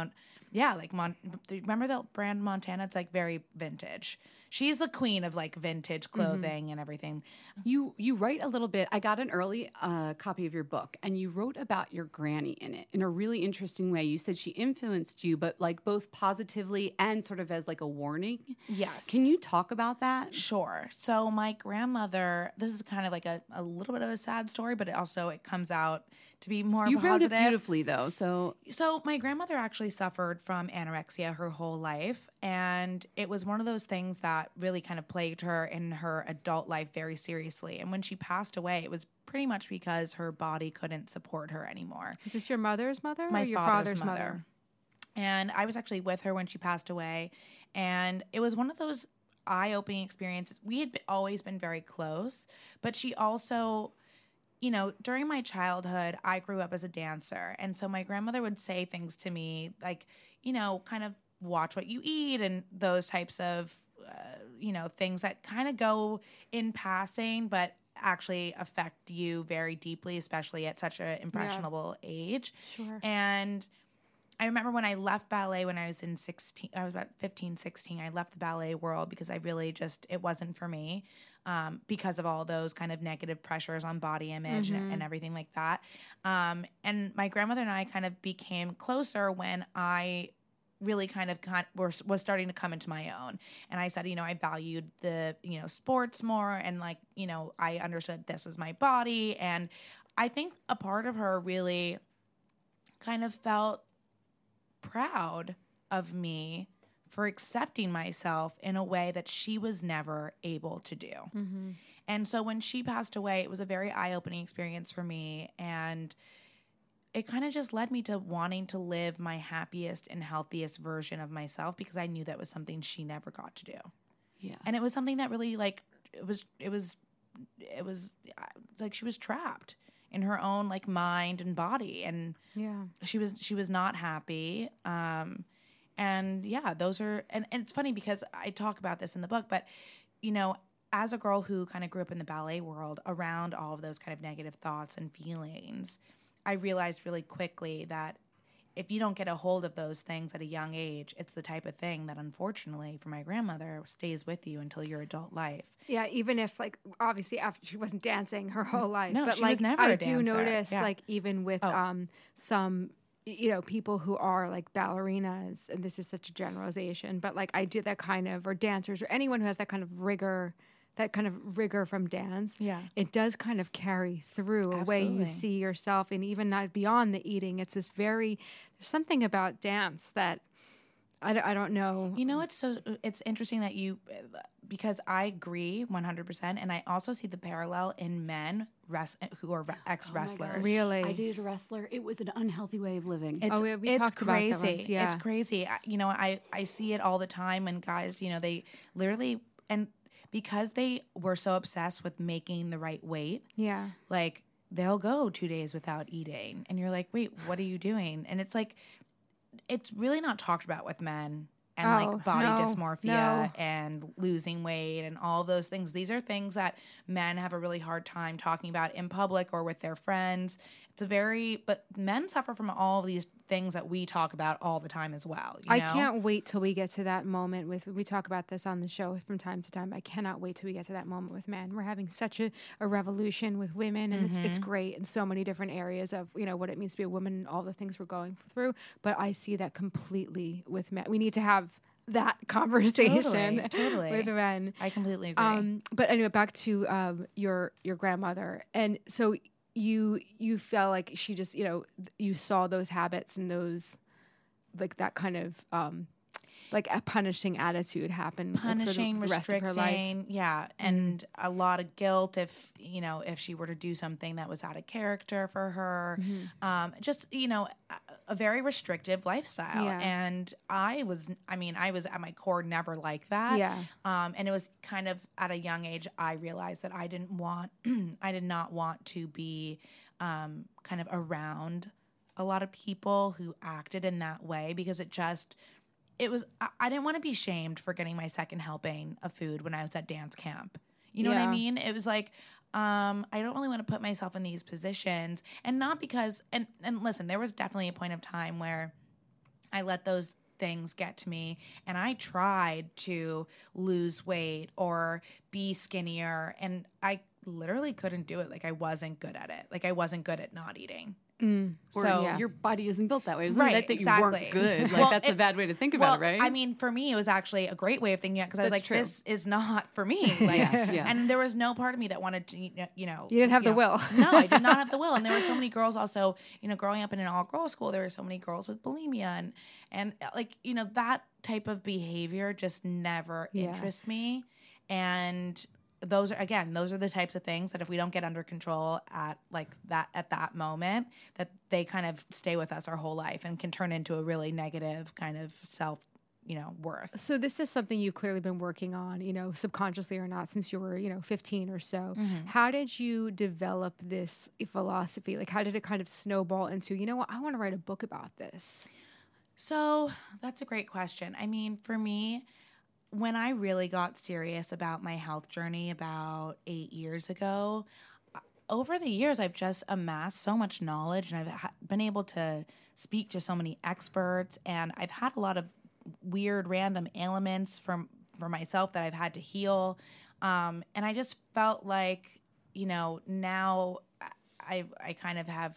yeah, like Mon- remember the brand Montana? It's like very vintage. She's the queen of like vintage clothing mm-hmm. and everything. You you write a little bit. I got an early uh, copy of your book, and you wrote about your granny in it in a really interesting way. You said she influenced you, but like both positively and sort of as like a warning. Yes. Can you talk about that? Sure. So my grandmother, this is kind of like a, a little bit of a sad story, but it also it comes out to be more you positive. You wrote it beautifully, though. So, so my grandmother actually suffered from anorexia her whole life, and it was one of those things that really kind of plagued her in her adult life very seriously. And when she passed away, it was pretty much because her body couldn't support her anymore. Is this your mother's mother My or your father's, father's mother. mother? And I was actually with her when she passed away, and it was one of those eye-opening experiences. We had been, always been very close, but she also... You know, during my childhood, I grew up as a dancer. And so my grandmother would say things to me like, you know, kind of watch what you eat and those types of, uh, you know, things that kind of go in passing, but actually affect you very deeply, especially at such an impressionable yeah. age. Sure. And I remember when I left ballet when I was in sixteen, I was about fifteen, sixteen, I left the ballet world because I really just, it wasn't for me. Um, because of all those kind of negative pressures on body image mm-hmm. and, and everything like that. Um, and my grandmother and I kind of became closer when I really kind of con- was, was starting to come into my own. And I said, you know, I valued the, you know, sports more, and like, you know, I understood this was my body. And I think a part of her really kind of felt proud of me for accepting myself in a way that she was never able to do. Mm-hmm. And so when she passed away, it was a very eye-opening experience for me. And it kind of just led me to wanting to live my happiest and healthiest version of myself, because I knew that was something she never got to do. Yeah. And it was something that really like, it was, it was, it was like she was trapped in her own like mind and body. And yeah, she was, she was not happy. Um, And yeah, those are, and, and it's funny because I talk about this in the book, but, you know, as a girl who kind of grew up in the ballet world around all of those kind of negative thoughts and feelings, I realized really quickly that if you don't get a hold of those things at a young age, it's the type of thing that unfortunately for my grandmother stays with you until your adult life. Yeah, even if like obviously after she wasn't dancing her whole life. No, but she like was never I a do dancer. notice Yeah. like even with Oh. um some you know, people who are like ballerinas, and this is such a generalization, but like I did that kind of, or dancers, or anyone who has that kind of rigor, that kind of rigor from dance. Yeah. It does kind of carry through a way you Absolutely. see yourself, and even not beyond the eating. It's this very, there's something about dance that I, d- I don't know. You know, it's so, it's interesting that you, because I agree one hundred percent, and I also see the parallel in men res- who are re- ex-wrestlers. Oh Really? I dated a wrestler. It was an unhealthy way of living. It's, Oh, we- we it's talked about that crazy. once, yeah. It's crazy. I, you know, I, I see it all the time when guys, you know, they literally, and because they were so obsessed with making the right weight, Yeah. like they'll go two days without eating. And you're like, wait, what are you doing? And it's like, it's really not talked about with men. And Oh, like body no, dysmorphia no. and losing weight and all those things. These are things that men have a really hard time talking about in public or with their friends. It's a very, but men suffer from all of these things that we talk about all the time as well. You I know? can't wait till we get to that moment with, we talk about this on the show from time to time. I cannot wait till we get to that moment with men. We're having such a, a revolution with women, and Mm-hmm. it's, it's great in so many different areas of, you know, what it means to be a woman and all the things we're going through. But I see that completely with men. We need to have that conversation Totally, totally. with men. I completely agree. Um, but anyway, back to um, your your grandmother, and so you you felt like she just, you know, you saw those habits and those like that kind of um, like a punishing attitude happen, Punishing, for the rest of her life. restricting, yeah, and a lot of guilt if you know if she were to do something that was out of character for her. Mm-hmm. Um, just you know, a, a very restrictive lifestyle, Yeah. and I was, I mean, I was at my core never like that. Yeah. Um, and it was kind of at a young age I realized that I didn't want, I did not want to be um, kind of around a lot of people who acted in that way, because it just. It was, I, I didn't want to be shamed for getting my second helping of food when I was at dance camp. You know what Yeah. I mean? It was like, um, I don't really want to put myself in these positions, and not because, and, and listen, there was definitely a point of time where I let those things get to me. And I tried to lose weight or be skinnier, and I literally couldn't do it. Like I wasn't good at it. Like I wasn't good at not eating. Mm. So or, yeah. your body isn't built that way. It's right, not that exactly. you weren't good. Like well, that's it, a bad way to think well, about it, right? I mean, for me, it was actually a great way of thinking it because I was That's like, true. this is not for me. Like, yeah, yeah. And there was no part of me that wanted to, you know. You didn't have you the know, will. No, I did not have the will. And there were so many girls also, you know, growing up in an all-girls school, there were so many girls with bulimia. And, and like, you know, that type of behavior just never Yeah. interested me. And those are, again, those are the types of things that if we don't get under control at like that, at that moment, that they kind of stay with us our whole life and can turn into a really negative kind of self, you know, worth. So this is something you've clearly been working on, you know, subconsciously or not, since you were, you know, fifteen or so. Mm-hmm. How did you develop this philosophy? Like, how did it kind of snowball into, you know what, I want to write a book about this? So that's a great question. I mean, for me, when I really got serious about my health journey about eight years ago, over the years, I've just amassed so much knowledge, and I've ha- been able to speak to so many experts, and I've had a lot of weird, random ailments from for myself that I've had to heal, um, and I just felt like, you know, now I I kind of have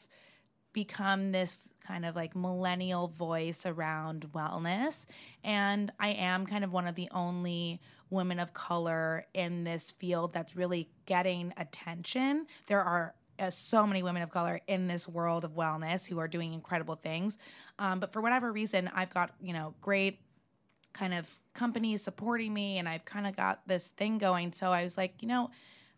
become this kind of like millennial voice around wellness. And I am kind of one of the only women of color in this field that's really getting attention. There are uh, so many women of color in this world of wellness who are doing incredible things. Um, but for whatever reason, I've got, you know, great kind of companies supporting me, and I've kind of got this thing going. So I was like, you know,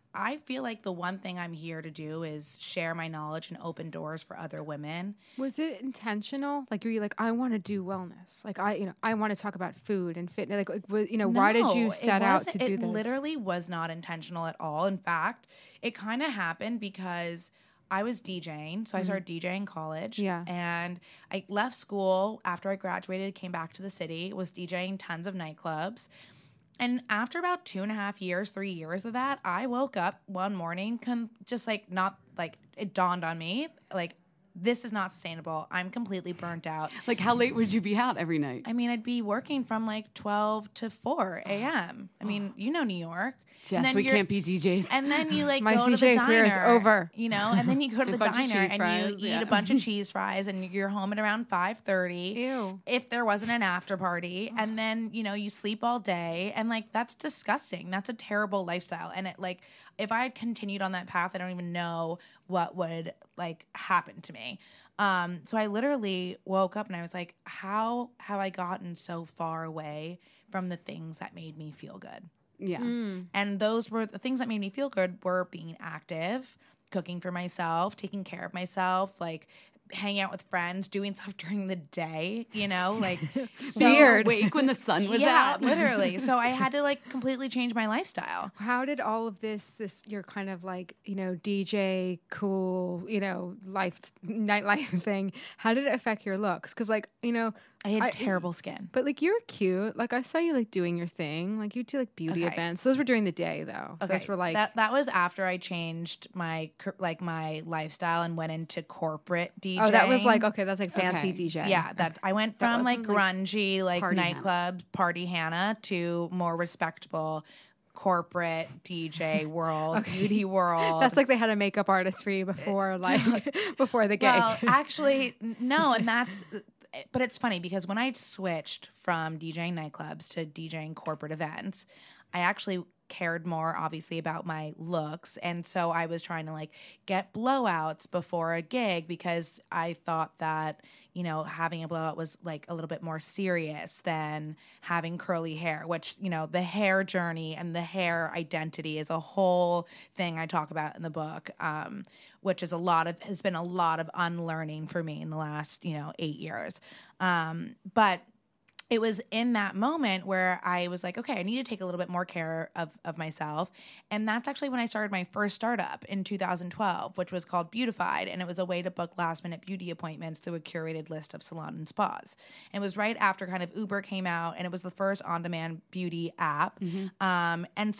I feel like the one thing I'm here to do is share my knowledge and open doors for other women. Was it intentional? Like, were you like, I want to do wellness? Like, I, you know, I want to talk about food and fitness. Like, like was, you know, No, why did you it set out wasn't- to do it this? It literally was not intentional at all. In fact, it kind of happened because I was DJing. So I started DJing in college. Yeah. And I left school after I graduated, came back to the city, was DJing tons of nightclubs. And after about two and a half years, three years of that, I woke up one morning, com- just like not like it dawned on me, like, this is not sustainable. I'm completely burnt out. Like, how late would you be out every night? I mean, I'd be working from like twelve to four a.m. I mean, you know New York. And Jess, then we you're- can't be D Js. And then you like My go to the D J career is diner, over. you know, and then you go to A the bunch of diner cheese and fries, you eat yeah. a bunch of cheese fries, and you're home at around five thirty. Ew. If there wasn't an after party, and then you know you sleep all day, and like that's disgusting. That's a terrible lifestyle. And it like if I had continued on that path, I don't even know what would like happen to me. Um, so I literally woke up and I was like, how have I gotten so far away from the things that made me feel good? Yeah. And those were the things that made me feel good were being active, cooking for myself, taking care of myself, like hanging out with friends, doing stuff during the day, you know, like So Weird. awake when the sun was yeah, out. literally. So I had to like completely change my lifestyle. How did all of this, this your kind of like, you know, D J, cool, you know, life, nightlife thing, how did it affect your looks? Because like, you know, I had I- terrible skin. but like you're cute. Like I saw you like doing your thing. Like you do like beauty Okay. events. Those were during the day though. Okay, Those were like, that. That was after I changed my cur- like my lifestyle and went into corporate DJing. oh, that was like, okay, that's like fancy Okay. D J. Yeah, that I went That from like wasn't, like, grungy, like party Hannah. nightclub party Hannah to more respectable corporate D J world, beauty world. That's like they had a makeup artist for you before, like before the gig. Well, actually, n- no, and that's. But it's funny because when I switched from DJing nightclubs to DJing corporate events, I actually cared more obviously about my looks, and so I was trying to like get blowouts before a gig because I thought that, you know, having a blowout was like a little bit more serious than having curly hair, which, you know, the hair journey and the hair identity is a whole thing I talk about in the book, um, which is a lot of has been a lot of unlearning for me in the last, you know, eight years. Um, but it was in that moment where I was like, okay, I need to take a little bit more care of, of myself. And that's actually when I started my first startup in two thousand twelve, which was called Beautified. And it was a way to book last minute beauty appointments through a curated list of salon and spas. And it was right after kind of Uber came out, and it was the first on-demand beauty app. Um, and so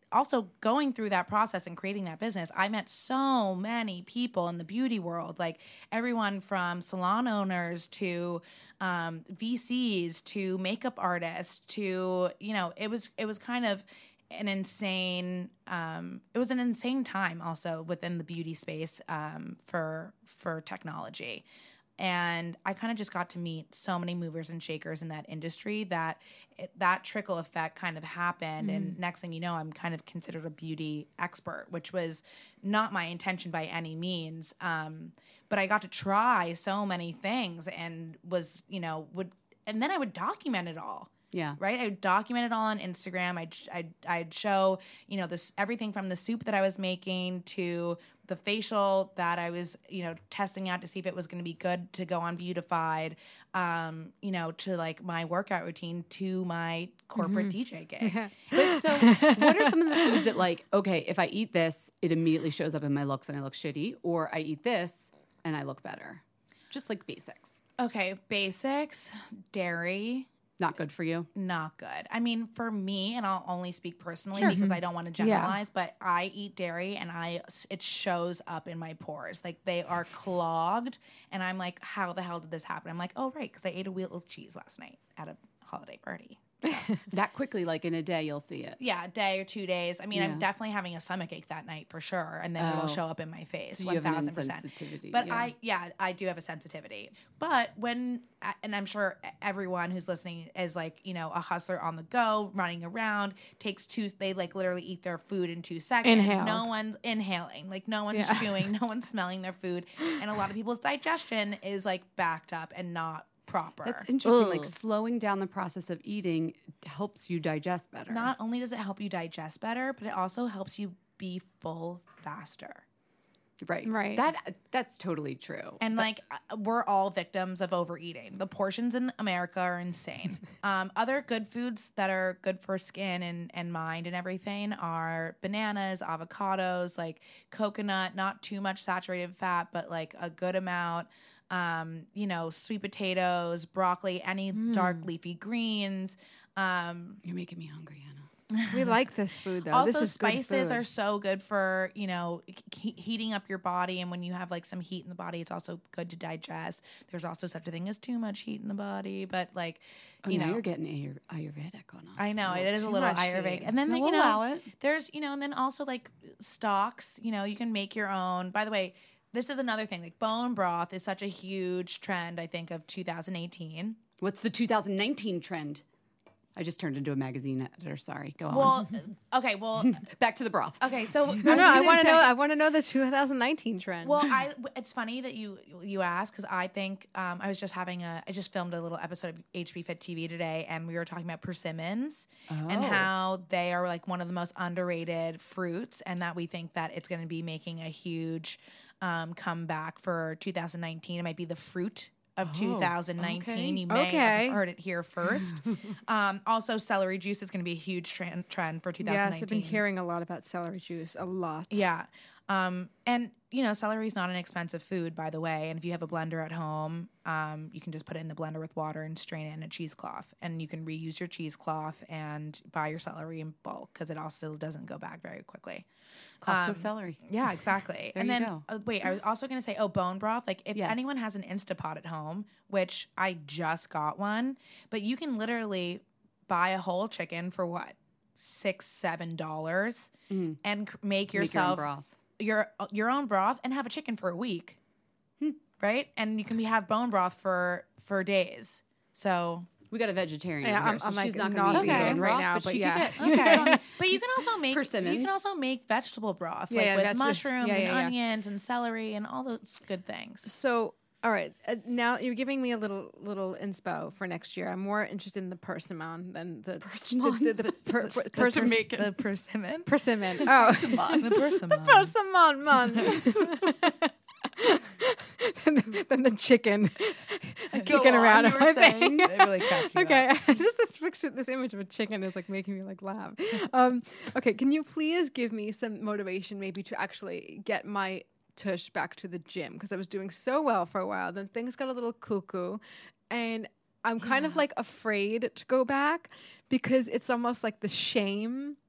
also going through that process and creating that business, I met so many people in the beauty world, like everyone from salon owners to um, V Cs to makeup artists to, you know, it was it was kind of an insane um, it was an insane time also within the beauty space um, for for technology. And I kind of just got to meet so many movers and shakers in that industry that it, that trickle effect kind of happened. Mm-hmm. And next thing you know, I'm kind of considered a beauty expert, which was not my intention by any means. Um, but I got to try so many things and was, you know, would, and then I would document it all. Yeah. Right. I would document it all on Instagram. I'd, I'd, I'd show, you know, this, everything from the soup that I was making to the facial that I was, you know, testing out to see if it was going to be good to go on Beautified, um, you know, to like my workout routine to my corporate mm-hmm. D J gig. Yeah. But so what are some of the foods that like, okay, if I eat this, it immediately shows up in my looks and I look shitty, or I eat this and I look better? Just like basics. Okay. Basics, dairy. Not good for you? Not good. I mean, for me, and I'll only speak personally sure. because I don't want to generalize, yeah. but I eat dairy and I it shows up in my pores. Like they are clogged and I'm like, how the hell did this happen? I'm like, oh, right, because I ate a wheel of cheese last night at a holiday party. So. That quickly, like in a day, you'll see it. Yeah, a day or two days. I mean, yeah. I'm definitely having a stomach ache that night for sure, and then oh. it'll show up in my face. So you one have an thousand percent. insensitivity. But yeah. I, yeah, I do have a sensitivity. But when, and I'm sure everyone who's listening is like, you know, a hustler on the go, running around, takes two. They like literally eat their food in two seconds. Inhaled. No one's inhaling, like no one's yeah. chewing, no one's smelling their food, and a lot of people's digestion is like backed up and not proper. That's interesting. Ugh. Like slowing down the process of eating helps you digest better. Not only does it help you digest better, but it also helps you be full faster. Right. Right. That that's totally true. And but, like we're all victims of overeating. The portions in America are insane. um, other good foods that are good for skin and, and mind and everything are bananas, avocados, like coconut, not too much saturated fat, but like a good amount. Um, you know, sweet potatoes, broccoli, any mm. dark leafy greens. Um, You're making me hungry, Anna. We like this food though. Also, this is spices good are so good for, you know, he- heating up your body. And when you have like some heat in the body, it's also good to digest. There's also such a thing as too much heat in the body. But like, oh, you now know, you're getting Ayur- Ayurvedic on us. I know so it is a too little much Ayurvedic. heat. And then, No, you we'll know, allow it. there's, you know, and then also like stocks, you know, you can make your own. By the way, this is another thing. Like bone broth is such a huge trend, I think, of two thousand eighteen. What's the two thousand nineteen trend? I just turned into a magazine editor. Sorry. Go on. Well, okay, well, back to the broth. okay. So No, no, I want to say- know. I want to know the two thousand nineteen trend. Well, I it's funny that you you asked because I think um, I was just having a I just filmed a little episode of H B Fit T V today, and we were talking about persimmons and Oh. how they are like one of the most underrated fruits, and that we think that it's going to be making a huge um, comeback for two thousand nineteen. It might be the fruit of Oh, two thousand nineteen. okay. You may Okay. have heard it here first. um, also, celery juice is going to be a huge trend, trend for two thousand nineteen. yes, I've been hearing a lot about celery juice. A lot. Yeah. Um, and, you know, celery is not an expensive food, by the way. And if you have a blender at home, um, you can just put it in the blender with water and strain it in a cheesecloth. And you can reuse your cheesecloth and buy your celery in bulk because it also doesn't go bad very quickly. Costco Um, celery. Yeah, exactly. There and you then, go. uh, wait, I was also going to say, oh, bone broth. Like, if Yes. anyone has an Instapot at home, which I just got one, but you can literally buy a whole chicken for what? Six, seven dollars Mm. and c- make Make your own yourself broth. your your own broth and have a chicken for a week, Hmm. right? And you can be have bone broth for for days. So, We got a vegetarian Yeah, here, I'm- so I'm, she's like, not going to be nauseated eating bone right broth, now, but, but she yeah. could get okay. But you can also make you Persimmons. can also make vegetable broth, Yeah, like yeah, with that's just- mushrooms yeah, and yeah, yeah. onions and celery and all those good things. So, all right, uh, now you're giving me a little little inspo for next year. I'm more interested in the persimmon than the Persimmon? The, the, the, per, per, The persim- Jamaican. The persimmon. persimmon. Oh, The persimmon. persimmon, man. then, then the chicken kicking on, around. you were my saying. thing. They really catch you Okay, just this picture, this image of a chicken is like making me like laugh. Um, okay, can you please give me some motivation, maybe to actually get my tush back to the gym because I was doing so well for a while. Then things got a little cuckoo, and I'm kind of like afraid to go back because it's almost like the shame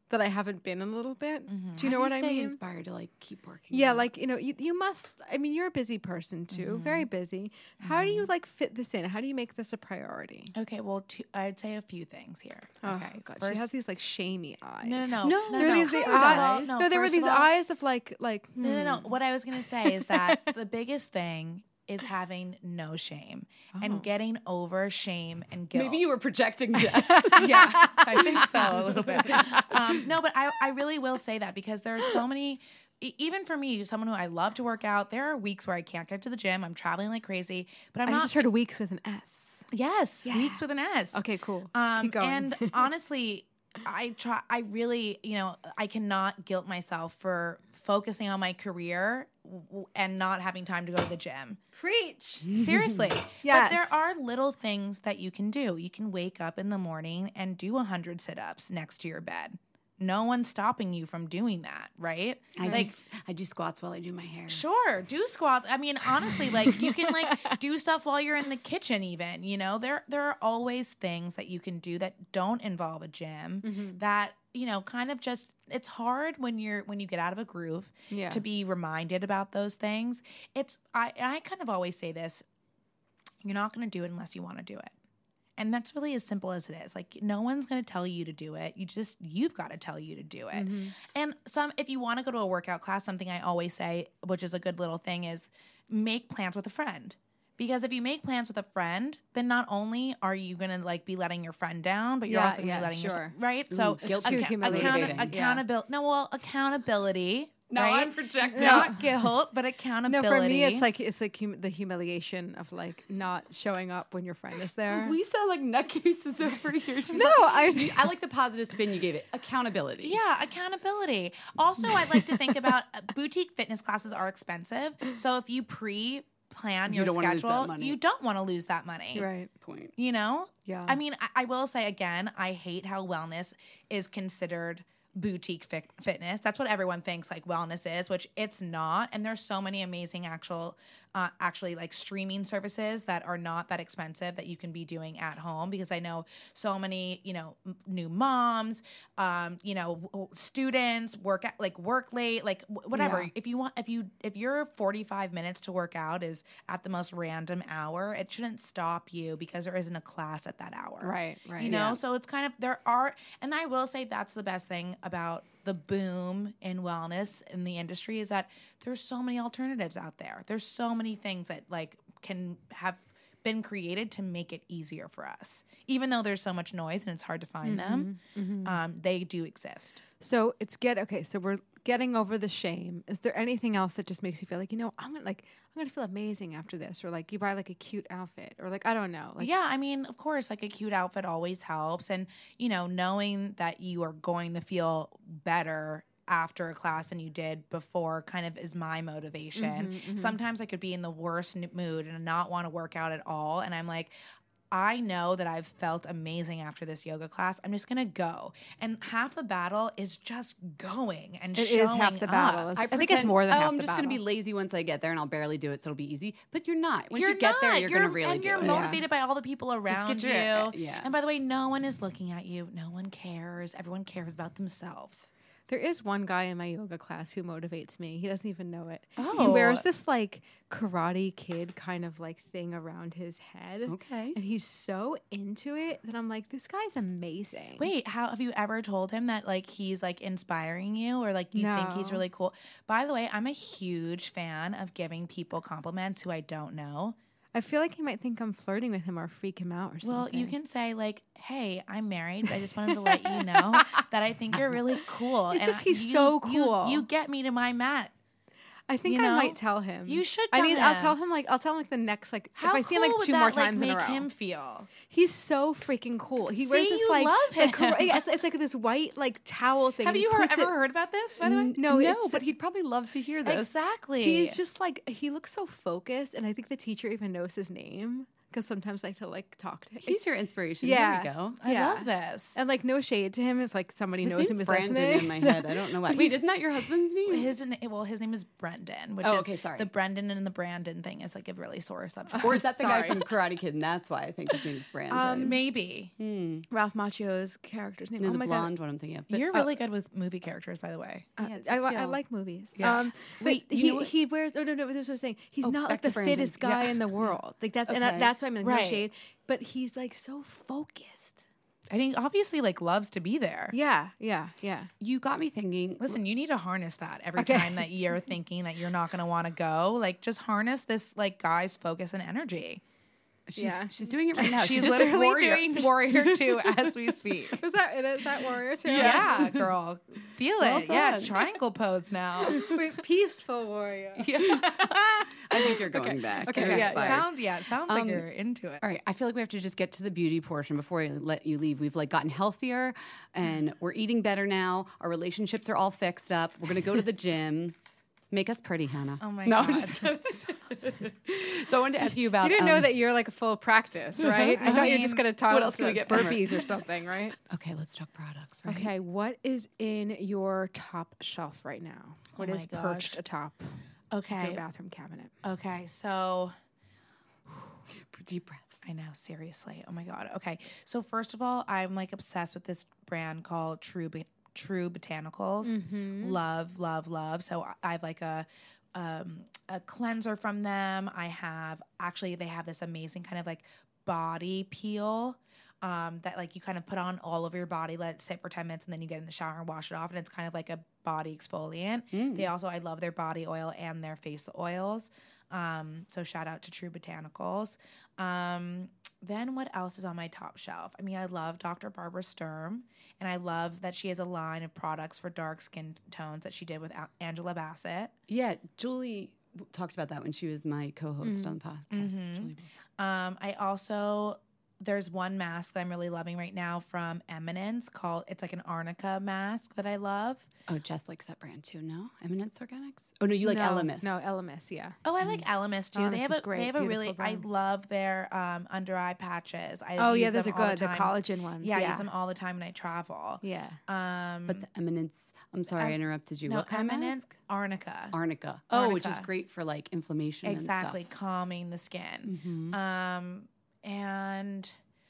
that I haven't been in a little bit. Mm-hmm. Do you know How what do I stay mean? inspired to like keep working? Yeah, out? like, you know, you, you must, I mean, you're a busy person too, Mm-hmm. very busy. How do you like fit this in? How do you make this a priority? Okay, well, two, I'd say a few things here. Oh, Okay, God. first, She has these like shamey eyes. no, no, no, No, no, There were no. these the First of all, eyes. no, No, there were first these of all- eyes of like, like, No, no, no. hmm. What I was gonna say is that the biggest thing is having no shame Oh. and getting over shame and guilt. maybe you were projecting, Jess. Yeah, I think so a little bit. Um, no, but I, I really will say that because there are so many, e- even for me, someone who I love to work out, there are weeks where I can't get to the gym. I'm traveling like crazy, but I'm I not. just heard weeks with an S. yes, weeks with an S. Okay, cool. Um, Keep going. And honestly, I try. I really, you know, I cannot guilt myself for focusing on my career w- w- and not having time to go to the gym. Preach. Seriously. Yes. But there are little things that you can do. You can wake up in the morning and do one hundred sit-ups next to your bed. No one's stopping you from doing that, right? I like, do, I do squats while I do my hair. sure, do squats. I mean, honestly, like you can like do stuff while you're in the kitchen even, you know? There there are always things that you can do that don't involve a gym Mm-hmm. that, you know, kind of just it's hard when you're when you get out of a groove Yeah. to be reminded about those things. It's I I kind of always say this, you're not going to do it unless you want to do it. And that's really as simple as it is. Like no one's going to tell you to do it. You just you've got to tell you to do it. Mm-hmm. And some if you want to go to a workout class, something I always say, which is a good little thing is make plans with a friend. Because if you make plans with a friend, then not only are you going to like be letting your friend down, but you're Yeah, also going to yeah, be letting sure. yourself, right? So guilt too acca- humiliating. account- Yeah. accountability. No, well, accountability. Now right? I'm projecting. Not guilt, but No, accountability. for me, it's like it's like hum- the humiliation of like not showing up when your friend is there. We sound like nutcases over here. She's No, like, I- I like the positive spin you gave it. Accountability. Yeah, accountability. Also, I'd like to think about uh, boutique fitness classes are expensive. So if you pre-plan You your don't wanna lose that schedule, money. you don't want to lose that money. right. Point. You know? Yeah. I mean, I, I will say again, I hate how wellness is considered boutique fit- fitness. That's what everyone thinks like wellness is, which it's not. And there's so many amazing actual, uh, actually like streaming services that are not that expensive that you can be doing at home. Because I know so many, you know, m- new moms, um, you know, w- students work at, like work late, like w- whatever. Yeah. If you want, if you if your forty-five minutes to work out is at the most random hour, it shouldn't stop you because there isn't a class at that hour. Right, right. You know, Yeah. so it's kind of there are, and I will say that's the best thing about the boom in wellness in the industry is that there's so many alternatives out there. There's so many things that like can have been created to make it easier for us. Even though there's so much noise and it's hard to find them, um, they do exist. So it's get okay. So we're getting over the shame. Is there anything else that just makes you feel like, you know, I'm gonna like I'm gonna feel amazing after this, or like you buy like a cute outfit, or like I don't know, like yeah, I mean, of course, like a cute outfit always helps. And, you know, knowing that you are going to feel better after a class than you did before kind of is my motivation. Sometimes I could be in the worst n- mood and not want to work out at all. And I'm like, I know that I've felt amazing after this yoga class. I'm just going to go. And half the battle is just going and It showing is half the battle. up. I, think it's more than oh, half I'm the just going to be battle. lazy once I get there and I'll barely do it, so it'll be easy. But you're not. Once You're you get there, not. you're, going to really and do you're it. motivated by all the people around get you. your- yeah. And by the way, no one is looking at you. No one cares. Everyone cares about themselves. There is one guy in my yoga class who motivates me. He doesn't even know it. He Oh. wears this like Karate Kid kind of like thing around his head. Okay. And he's so into it that I'm like, this guy's amazing. Wait, how have you ever told him that like he's like inspiring you or like you think he's No. really cool? By the way, I'm a huge fan of giving people compliments who I don't know. I feel like he might think I'm flirting with him or freak him out or something. Well, you can say like, "Hey, I'm married, but I just wanted to let you know that I think you're really cool." It's and just he's you- so you- cool. You, get me to my mat. I think you I know? might tell him. You should I tell mean, I'll him. tell him like I'll tell him like the next like How if I see him cool like would two that, more like, times in a make row. him feel? He's so freaking cool. He wears See, this you like love the Kara- him. yeah, it's, it's like this white like towel thing. Have and he you heard, puts ever it- heard about this? By the way, No, No, it's, but he'd probably love to hear this. exactly. he's just like he looks so focused, and I think the teacher even knows his name because sometimes I feel like talk to him. He's your inspiration. Yeah. There we go. I Yeah. love this. And like no shade to him if like somebody His knows name's him as Brandon listening. in my head. I don't know why. Wait, isn't that your husband's name? His n- well, his name is Brendan, which Oh, is okay, sorry. the Brendan and the Brandon thing is like a really sore subject. Or is that the guy Sorry. from Karate Kid? And that's why I think his name's Brandon. Um, maybe. Hmm. Ralph Macchio's character's name. No, oh the my blonde one I'm thinking of. But, You're oh, really good with movie characters, by the way. God. Uh, Yeah, it's a I, I skill. like movies. Yeah. Um, but Wait, you he, know what- he wears. Oh no, no. That's what I'm saying. He's Oh, not back like the to Brandon. fittest guy Yeah. in the world. Like that's and Okay. I, that's why I'm in no Right. shade. But he's like so focused. I think obviously like loves to be there. Yeah, yeah, yeah. You got me thinking. Listen, you need to harness that every Okay. time that you're thinking that you're not going to want to go. Like, just harness this like guy's focus and energy. She's, Yeah. she's doing it right now. She's just a literally warrior. doing Warrior Two as we speak. Is that is that warrior too? Yeah, girl, feel Well it. Yeah, done. triangle pose now. Wait, peaceful warrior. Yeah, I think you're going back. Okay, You're yeah, inspired. sounds yeah, sounds Um, like you're into it. All right, I feel like we have to just get to the beauty portion before I let you leave. We've like gotten healthier and we're eating better now. Our relationships are all fixed up. We're gonna go to the gym. Make us pretty, Hannah. Oh my no, god. I'm just kidding. So I wanted to ask you about. You didn't know um, that you're like a full practice, right? I, I thought you were just mean, gonna talk. what else can we about get from her? burpees or something, right? Okay, let's talk products. Right? Okay, what is in your top shelf right now? What my is gosh. perched atop your Okay, bathroom cabinet? okay, so Deep breaths. I know, seriously. Oh my god. Okay, so first of all, I'm like obsessed with this brand called True Bo- True Botanicals. Mm-hmm. Love, love, love. So I I have like a um, a cleanser from them. I have actually they have this amazing kind of like body peel um, that like you kind of put on all over your body, let it sit for ten minutes, and then you get in the shower and wash it off, and it's kind of like a body exfoliant. They also I love their body oil and their face oils. Um, so shout out to True Botanicals. Um, then what else is on my top shelf? I mean, I love Doctor Barbara Sturm, and I love that she has a line of products for dark skin tones that she did with A- Angela Bassett. Yeah, Julie w- talked about that when she was my co-host on the podcast. Julie was. Um, I also there's one mask that I'm really loving right now from Eminence called it's like an arnica mask that I love. Oh, Jess likes that brand too. No, Eminence Organics. Oh no, you like no, Elemis. No, Elemis, yeah. Oh, I like Elemis too. they Elemis have is a great. they have a really Beautiful I brand. love their um, under eye patches. I Oh, use yeah, those them are all good. The time. collagen ones. Yeah, I Yeah. use them all the time when I travel. Yeah. Um, But the Eminence. I'm sorry, I Um, interrupted you. no, what kind of Eminence mask? Arnica. Arnica. Oh, which is Arnica. great for like inflammation. Exactly, And stuff. calming the skin. Mhm. Um, and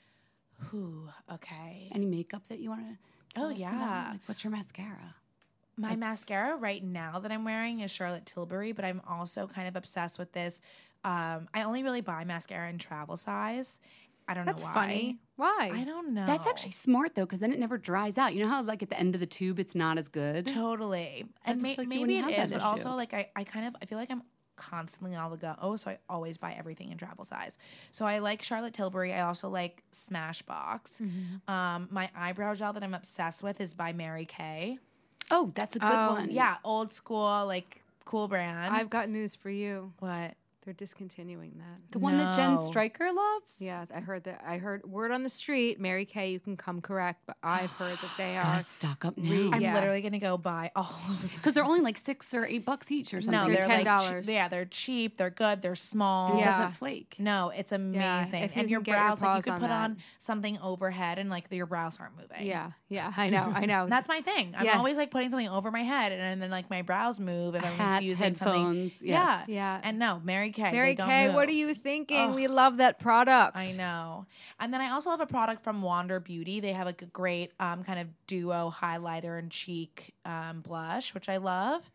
who? Okay. Any makeup that you want to? Oh, yeah. Like, what's your mascara? My mascara right now that I'm wearing is Charlotte Tilbury, but I'm also kind of obsessed with this. Um, I only really buy mascara in travel size. I don't That's know why. funny. Why? I don't know. That's actually smart though, because then it never dries out. You know how like at the end of the tube, it's not as good. totally. I And feel may- like you maybe wouldn't it have is, that but also issue. like I, I kind of I feel like I'm constantly on the go. Oh, so I always buy everything in travel size. So I like Charlotte Tilbury. I also like Smashbox. Mm-hmm. Um, my eyebrow gel that I'm obsessed with is by Mary Kay. Oh, that's a good Oh, one. Yeah, old school, like cool brand. I've got news for you. what? They're discontinuing that. the one that Jen No. Stryker loves. Yeah, I heard that. I heard word on the street. Mary Kay, you can come correct, but I've heard that they are. Gotta stock up Re- now. I'm Yeah. literally gonna go buy all of them. Because they're only like six or eight bucks each or something. No, They're they're ten like dollars. che- yeah, they're cheap. They're good. They're small. It Yeah. doesn't flake. No, it's amazing. if you and your can get your brows, like you paws could on put that. on something overhead, and like your brows aren't moving. Yeah, yeah, I know, I know. That's my thing. I'm Yeah. always like putting something over my head, and, and then like my brows move, and I'm Hats, using something. headphones. Yeah, Yes. Yeah. And no, Mary Kay. Mary they don't Kay, what move. are you thinking? Ugh. We love that product. I know. And then I also have a product from Wander Beauty. They have like a great um, kind of duo highlighter and cheek um, blush, which I love.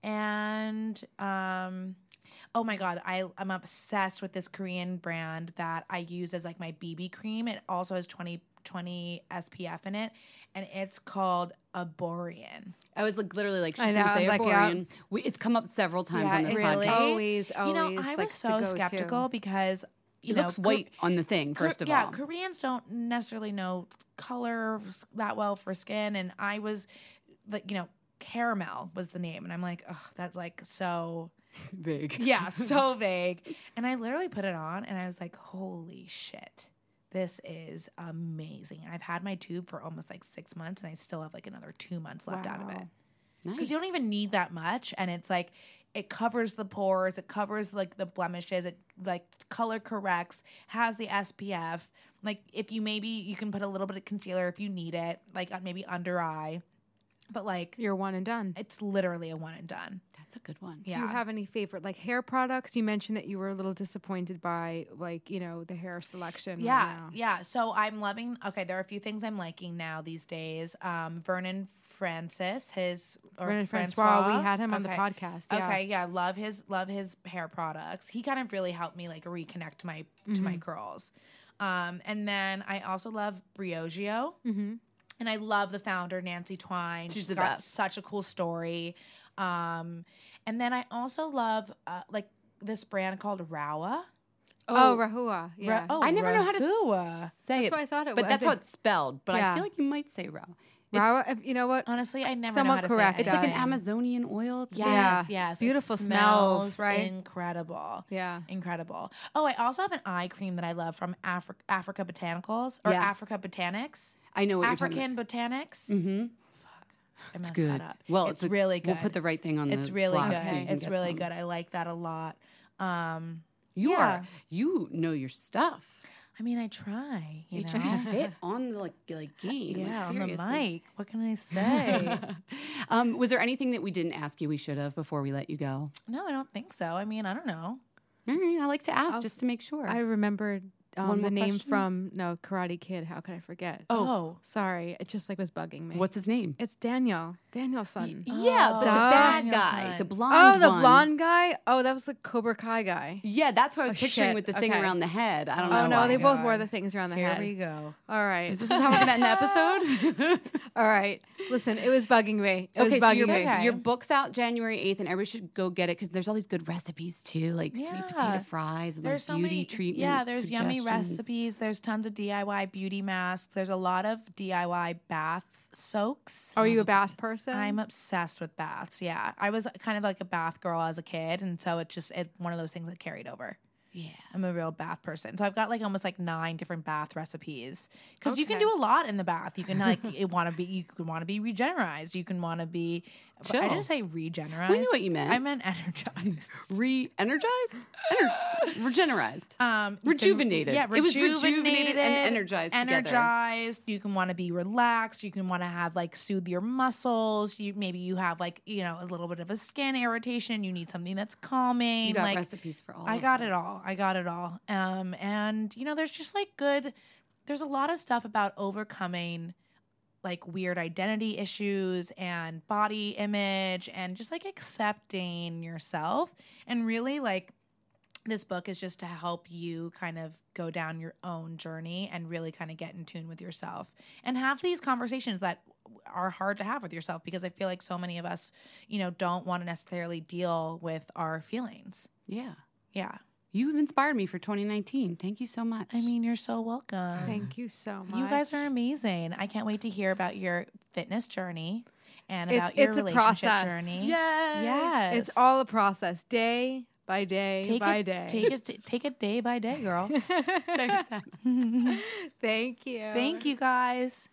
And um, oh my God, I, I'm obsessed with this Korean brand that I use as like my B B cream. It also has twenty, twenty S P F in it. And it's called Aborian. I was like literally like she's I know, gonna I say was like, yeah. Aborian. We, it's come up several times Yeah, on this it's Really? podcast. always, always. You know, I like was the so go-to. skeptical because you It know, looks Kor- white on the thing, first Kor- of yeah, all. Koreans don't necessarily know color s- that well for skin, and I was like, you know, caramel was the name, and I'm like, oh, that's like so, Big. yeah, so vague. And I literally put it on, and I was like, holy shit, this is amazing. I've had my tube for almost like six months, and I still have like another two months left out of it Wow. Nice. because you don't even need that much, and it's like. it covers the pores, it covers like the blemishes, it like color corrects, has the S P F. Like if you maybe you can put a little bit of concealer if you need it, like maybe under eye. But like You're one and done. it's literally a one and done. That's a good one. Do you have any favorite like hair products? You mentioned that you were a little disappointed by like, you know, the hair selection. Yeah, right now. yeah. So I'm loving. Okay, there are a few things I'm liking now these days. Um, Vernon Francis, his or Vernon Francois. Francois, we had him on the Okay. podcast. Yeah. Okay, yeah, love his love his hair products. He kind of really helped me like reconnect to my to my curls. Um, and then I also love Briogeo. Mm-hmm. And I love the founder, Nancy Twine. She's She's the got best. such a cool story. Um, and then I also love uh, like this brand called Rawa. Oh, Rahua. Yeah. Ra- oh, I never know how to Rahua. s- say That's it. what I thought it but was. that's I how think- it's spelled. But Yeah. I feel like you might say raw. Rahua, if- you know what? Honestly, I never Somewhat know how to correct. say it. It's like an guys. Amazonian oil. Yes, Yeah. yes. Beautiful it smells, smells right? Incredible. Yeah. Incredible. Oh, I also have an eye cream that I love from Afri- Africa Botanicals or Yeah. Africa Botanics. I know what African Botanics. you're talking about. Mm-hmm. I messed It's good. that up. Well, it's, it's a- really good. We'll put the right thing on It's the really blog good. so you can It's get really some. good. I like that a lot. Um, You Yeah. are. You know your stuff. I mean, I try. You, You know? try to fit on the like like game. Yeah, like, on the seriously. mic. What can I say? um, was there anything that we didn't ask you we should have before we let you go? No, I don't think so. I mean, I don't know. All right, I like to ask I'll just to make sure. I remembered um, One the more name question? from no Karate Kid. How could I forget? Oh. Sorry, it just like was bugging me. What's his name? It's Daniel. Daniel's son. Yeah, the, the Oh, bad Daniel's guy, son. the Oh, blonde. the one. blonde guy. Oh, that was the Cobra Kai guy. Yeah, that's what I was Oh, picturing shit. with the thing Okay. around the head. I don't know. Oh no, why. they both God. wore the things around the Here head. we go. All right. Is this how we're gonna end the episode? All right. Listen, it was bugging me. It okay, was so bugging your, me. okay. your book's out January eighth, and everybody should go get it because there's all these good recipes too, like sweet Yeah. potato fries and There's like so beauty many treatment. Yeah, there's yummy suggestions. recipes. There's tons of D I Y beauty masks. There's a lot of D I Y bath soaks. Are you a bath person? I'm obsessed with baths. Yeah, I was kind of like a bath girl as a kid, and so it's just it, one of those things that carried over. Yeah. I'm a real bath person, so I've got like almost like nine different bath recipes because you can Okay. do a lot in the bath. You can like it want to be you can want to be regenerized. You can want to be. I Chill. didn't say regenerized. We knew what you meant. I meant energized. Re-energized, Ener- regenerized. Um, you can- Rejuvenated. yeah, It was rejuvenated and energized together. Energized. You can want to be relaxed. You can want to have like soothe your muscles. You maybe you have like you know a little bit of a skin irritation. You need something that's calming. You got like recipes for all. I of got this. it all. I got it all. Um, and you know, there's just like good. There's a lot of stuff about overcoming like weird identity issues and body image and just like accepting yourself and really like this book is just to help you kind of go down your own journey and really kind of get in tune with yourself and have these conversations that are hard to have with yourself because I feel like so many of us, you know, don't want to necessarily deal with our feelings. Yeah. Yeah. You've inspired me for twenty nineteen. Thank you so much. I mean, you're so welcome. Thank you so much. You guys are amazing. I can't wait to hear about your fitness journey and It's- about your it's a relationship process. journey. Yay! Yes. It's all a process, day by day take by it, day. Take it take it day by day, girl. Thanks, Anna. Thank you. Thank you guys.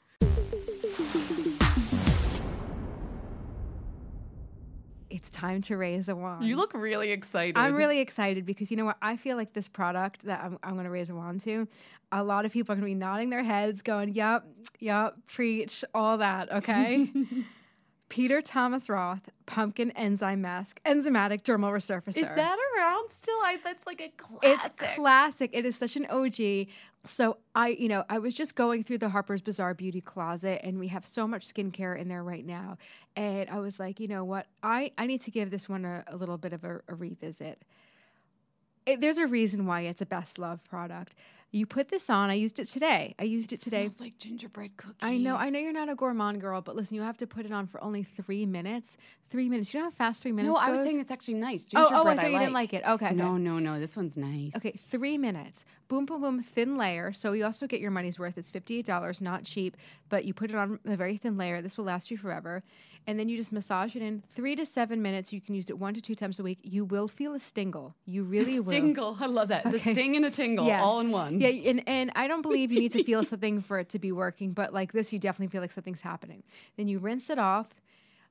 It's time to raise a wand. You look really excited. I'm really excited because you know what? I feel like this product that I'm, I'm going to raise a wand to, a lot of people are going to be nodding their heads, going, "Yup, yup, preach, all that." Okay. Peter Thomas Roth Pumpkin Enzyme Mask, enzymatic dermal resurfacer. Is that around still? I, that's like a classic. It's classic. It is such an O G. So I, you know, I was just going through the Harper's Bazaar beauty closet and we have so much skincare in there right now. And I was like, you know what? I, I need to give this one a, a little bit of a, a revisit. It, there's a reason why it's a best loved product. You put this on. I used it today. I used it today. Smells like gingerbread cookies. I know, I know you're not a gourmand girl, but listen, you have to put it on for only three minutes. Three minutes. You know how fast three minutes No, I was goes? saying it's actually nice. Oh, Gingerbread, oh, I thought you like. didn't like it. Okay. No, okay. no, no. This one's nice. Okay, three minutes. Boom, boom, boom, thin layer. So you also get your money's worth. It's fifty-eight dollars, not cheap, but you put it on a very thin layer. This will last you forever. And then you just massage it in three to seven minutes. You can use it one to two times a week. You will feel a stingle. You really will. Stingle. I love that. It's Okay. a sting and a tingle Yes. all in one. Yeah, and, and I don't believe you need to feel something for it to be working, but like this, you definitely feel like something's happening. Then you rinse it off.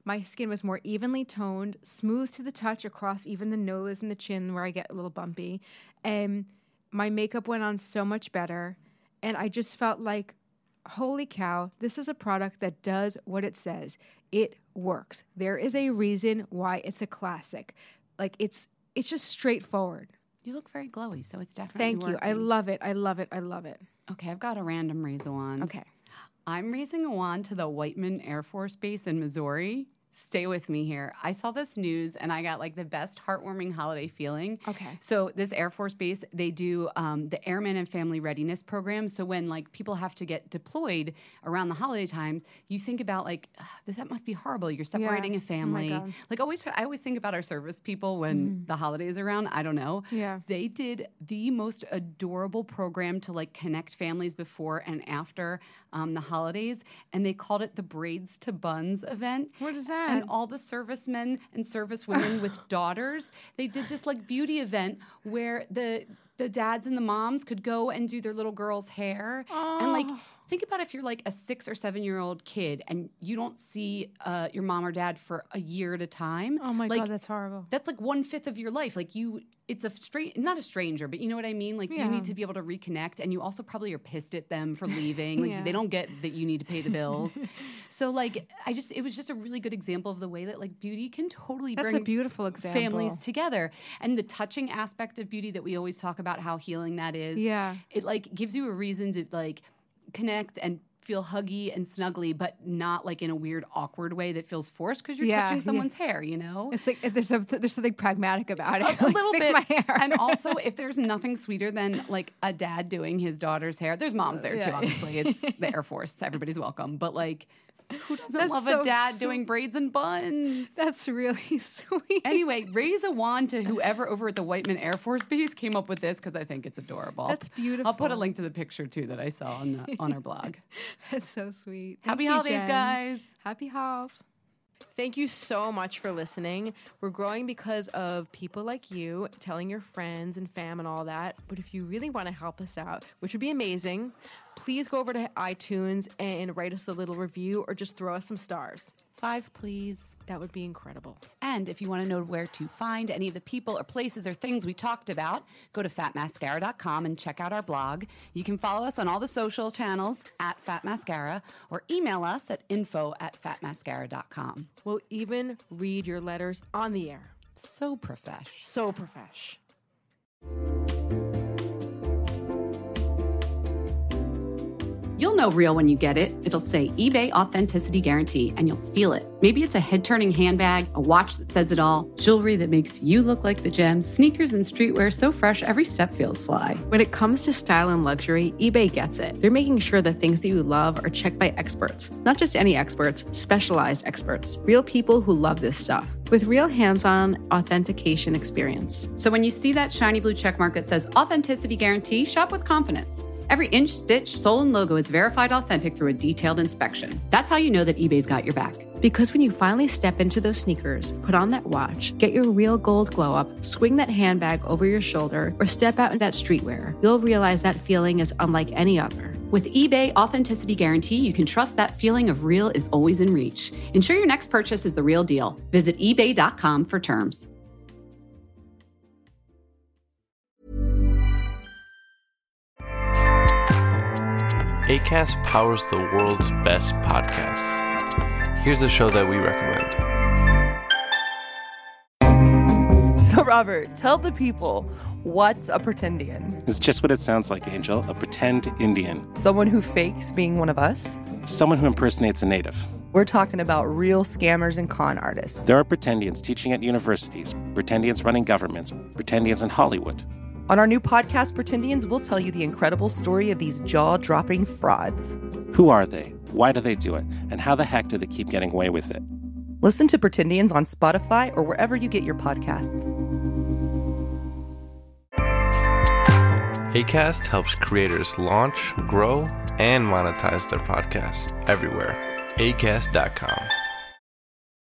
My skin was more evenly toned, smooth to the touch across even the nose and the chin where I get a little bumpy. And my makeup went on so much better. And I just felt like, holy cow, this is a product that does what it says. It works. There is a reason why it's a classic. Like it's it's just straightforward. You look very glowy, so it's definitely Thank working. you. I love it. I love it. I love it. Okay, I've got a random raise a wand. Okay. I'm raising a wand to the Whiteman Air Force Base in Missouri. Stay with me here. I saw this news and I got like the best heartwarming holiday feeling. Okay. So this Air Force Base, they do um, the Airman and Family Readiness Program. So when like people have to get deployed around the holiday times, you think about like, this that must be horrible. You're separating Yeah. a family. Oh my God. Like always, I always think about our service people when Mm. the holidays are around. I don't know. Yeah. They did the most adorable program to like connect families before and after um, the holidays, and they called it the Braids to Buns event. What is that? And all the servicemen and servicewomen with daughters, they did this like beauty event where the the dads and the moms could go and do their little girl's hair. And like, think about if you're like a six or seven year old kid and you don't see uh, your mom or dad for a year at a time. Oh my like, God, that's horrible. That's like one fifth of your life. Like you, it's a straight, not a stranger, but you know what I mean? Like Yeah. you need to be able to reconnect, and you also probably are pissed at them for leaving. Like Yeah. they don't get that you need to pay the bills. So like, I just, it was just a really good example of the way that like beauty can totally That's bring a beautiful example. families together. And the touching aspect of beauty that we always talk about how healing that is. Yeah. It like gives you a reason to like connect and feel huggy and snuggly, but not like in a weird, awkward way that feels forced because you're Yeah, touching yeah. someone's hair, you know? It's like there's a, there's something pragmatic about it. A Like, little fix bit. my hair. And also, if there's nothing sweeter than like a dad doing his daughter's hair, there's moms there too, Yeah. obviously. It's the Air Force. Everybody's welcome. But like, who doesn't That's love so a dad sweet. doing braids and buns? That's really sweet. Anyway, raise a wand to whoever over at the Whiteman Air Force Base came up with this because I think it's adorable. That's beautiful. I'll put a link to the picture too that I saw on the, on our blog. That's so sweet. Thank Happy you, holidays, Jen. guys. Happy holidays. Thank you so much for listening. We're growing because of people like you telling your friends and fam and all that. But if you really want to help us out, which would be amazing, please go over to iTunes and write us a little review or just throw us some stars. Five, please. That would be incredible. And if you want to know where to find any of the people or places or things we talked about, go to fat mascara dot com and check out our blog. You can follow us on all the social channels at Fat Mascara or email us at info at fat mascara dot com. We'll even read your letters on the air. So profesh. So profesh. You'll know real when you get it. It'll say eBay Authenticity Guarantee, and you'll feel it. Maybe it's a head-turning handbag, a watch that says it all, jewelry that makes you look like the gems, sneakers and streetwear so fresh every step feels fly. When it comes to style and luxury, eBay gets it. They're making sure the things that you love are checked by experts. Not just any experts, specialized experts. Real people who love this stuff. With real hands-on authentication experience. So when you see that shiny blue checkmark that says Authenticity Guarantee, shop with confidence. Every inch, stitch, sole, and logo is verified authentic through a detailed inspection. That's how you know that eBay's got your back. Because when you finally step into those sneakers, put on that watch, get your real gold glow up, swing that handbag over your shoulder, or step out in that streetwear, you'll realize that feeling is unlike any other. With eBay Authenticity Guarantee, you can trust that feeling of real is always in reach. Ensure your next purchase is the real deal. Visit ebay dot com for terms. Acast powers the world's best podcasts. Here's a show that we recommend. So, Robert, tell the people, what's a pretendian? It's just what it sounds like, Angel. A pretend Indian. Someone who fakes being one of us? Someone who impersonates a native. We're talking about real scammers and con artists. There are pretendians teaching at universities, pretendians running governments, pretendians in Hollywood. On our new podcast, Pretendians, we'll tell you the incredible story of these jaw-dropping frauds. Who are they? Why do they do it? And how the heck do they keep getting away with it? Listen to Pretendians on Spotify or wherever you get your podcasts. Acast helps creators launch, grow, and monetize their podcasts everywhere. acast dot com.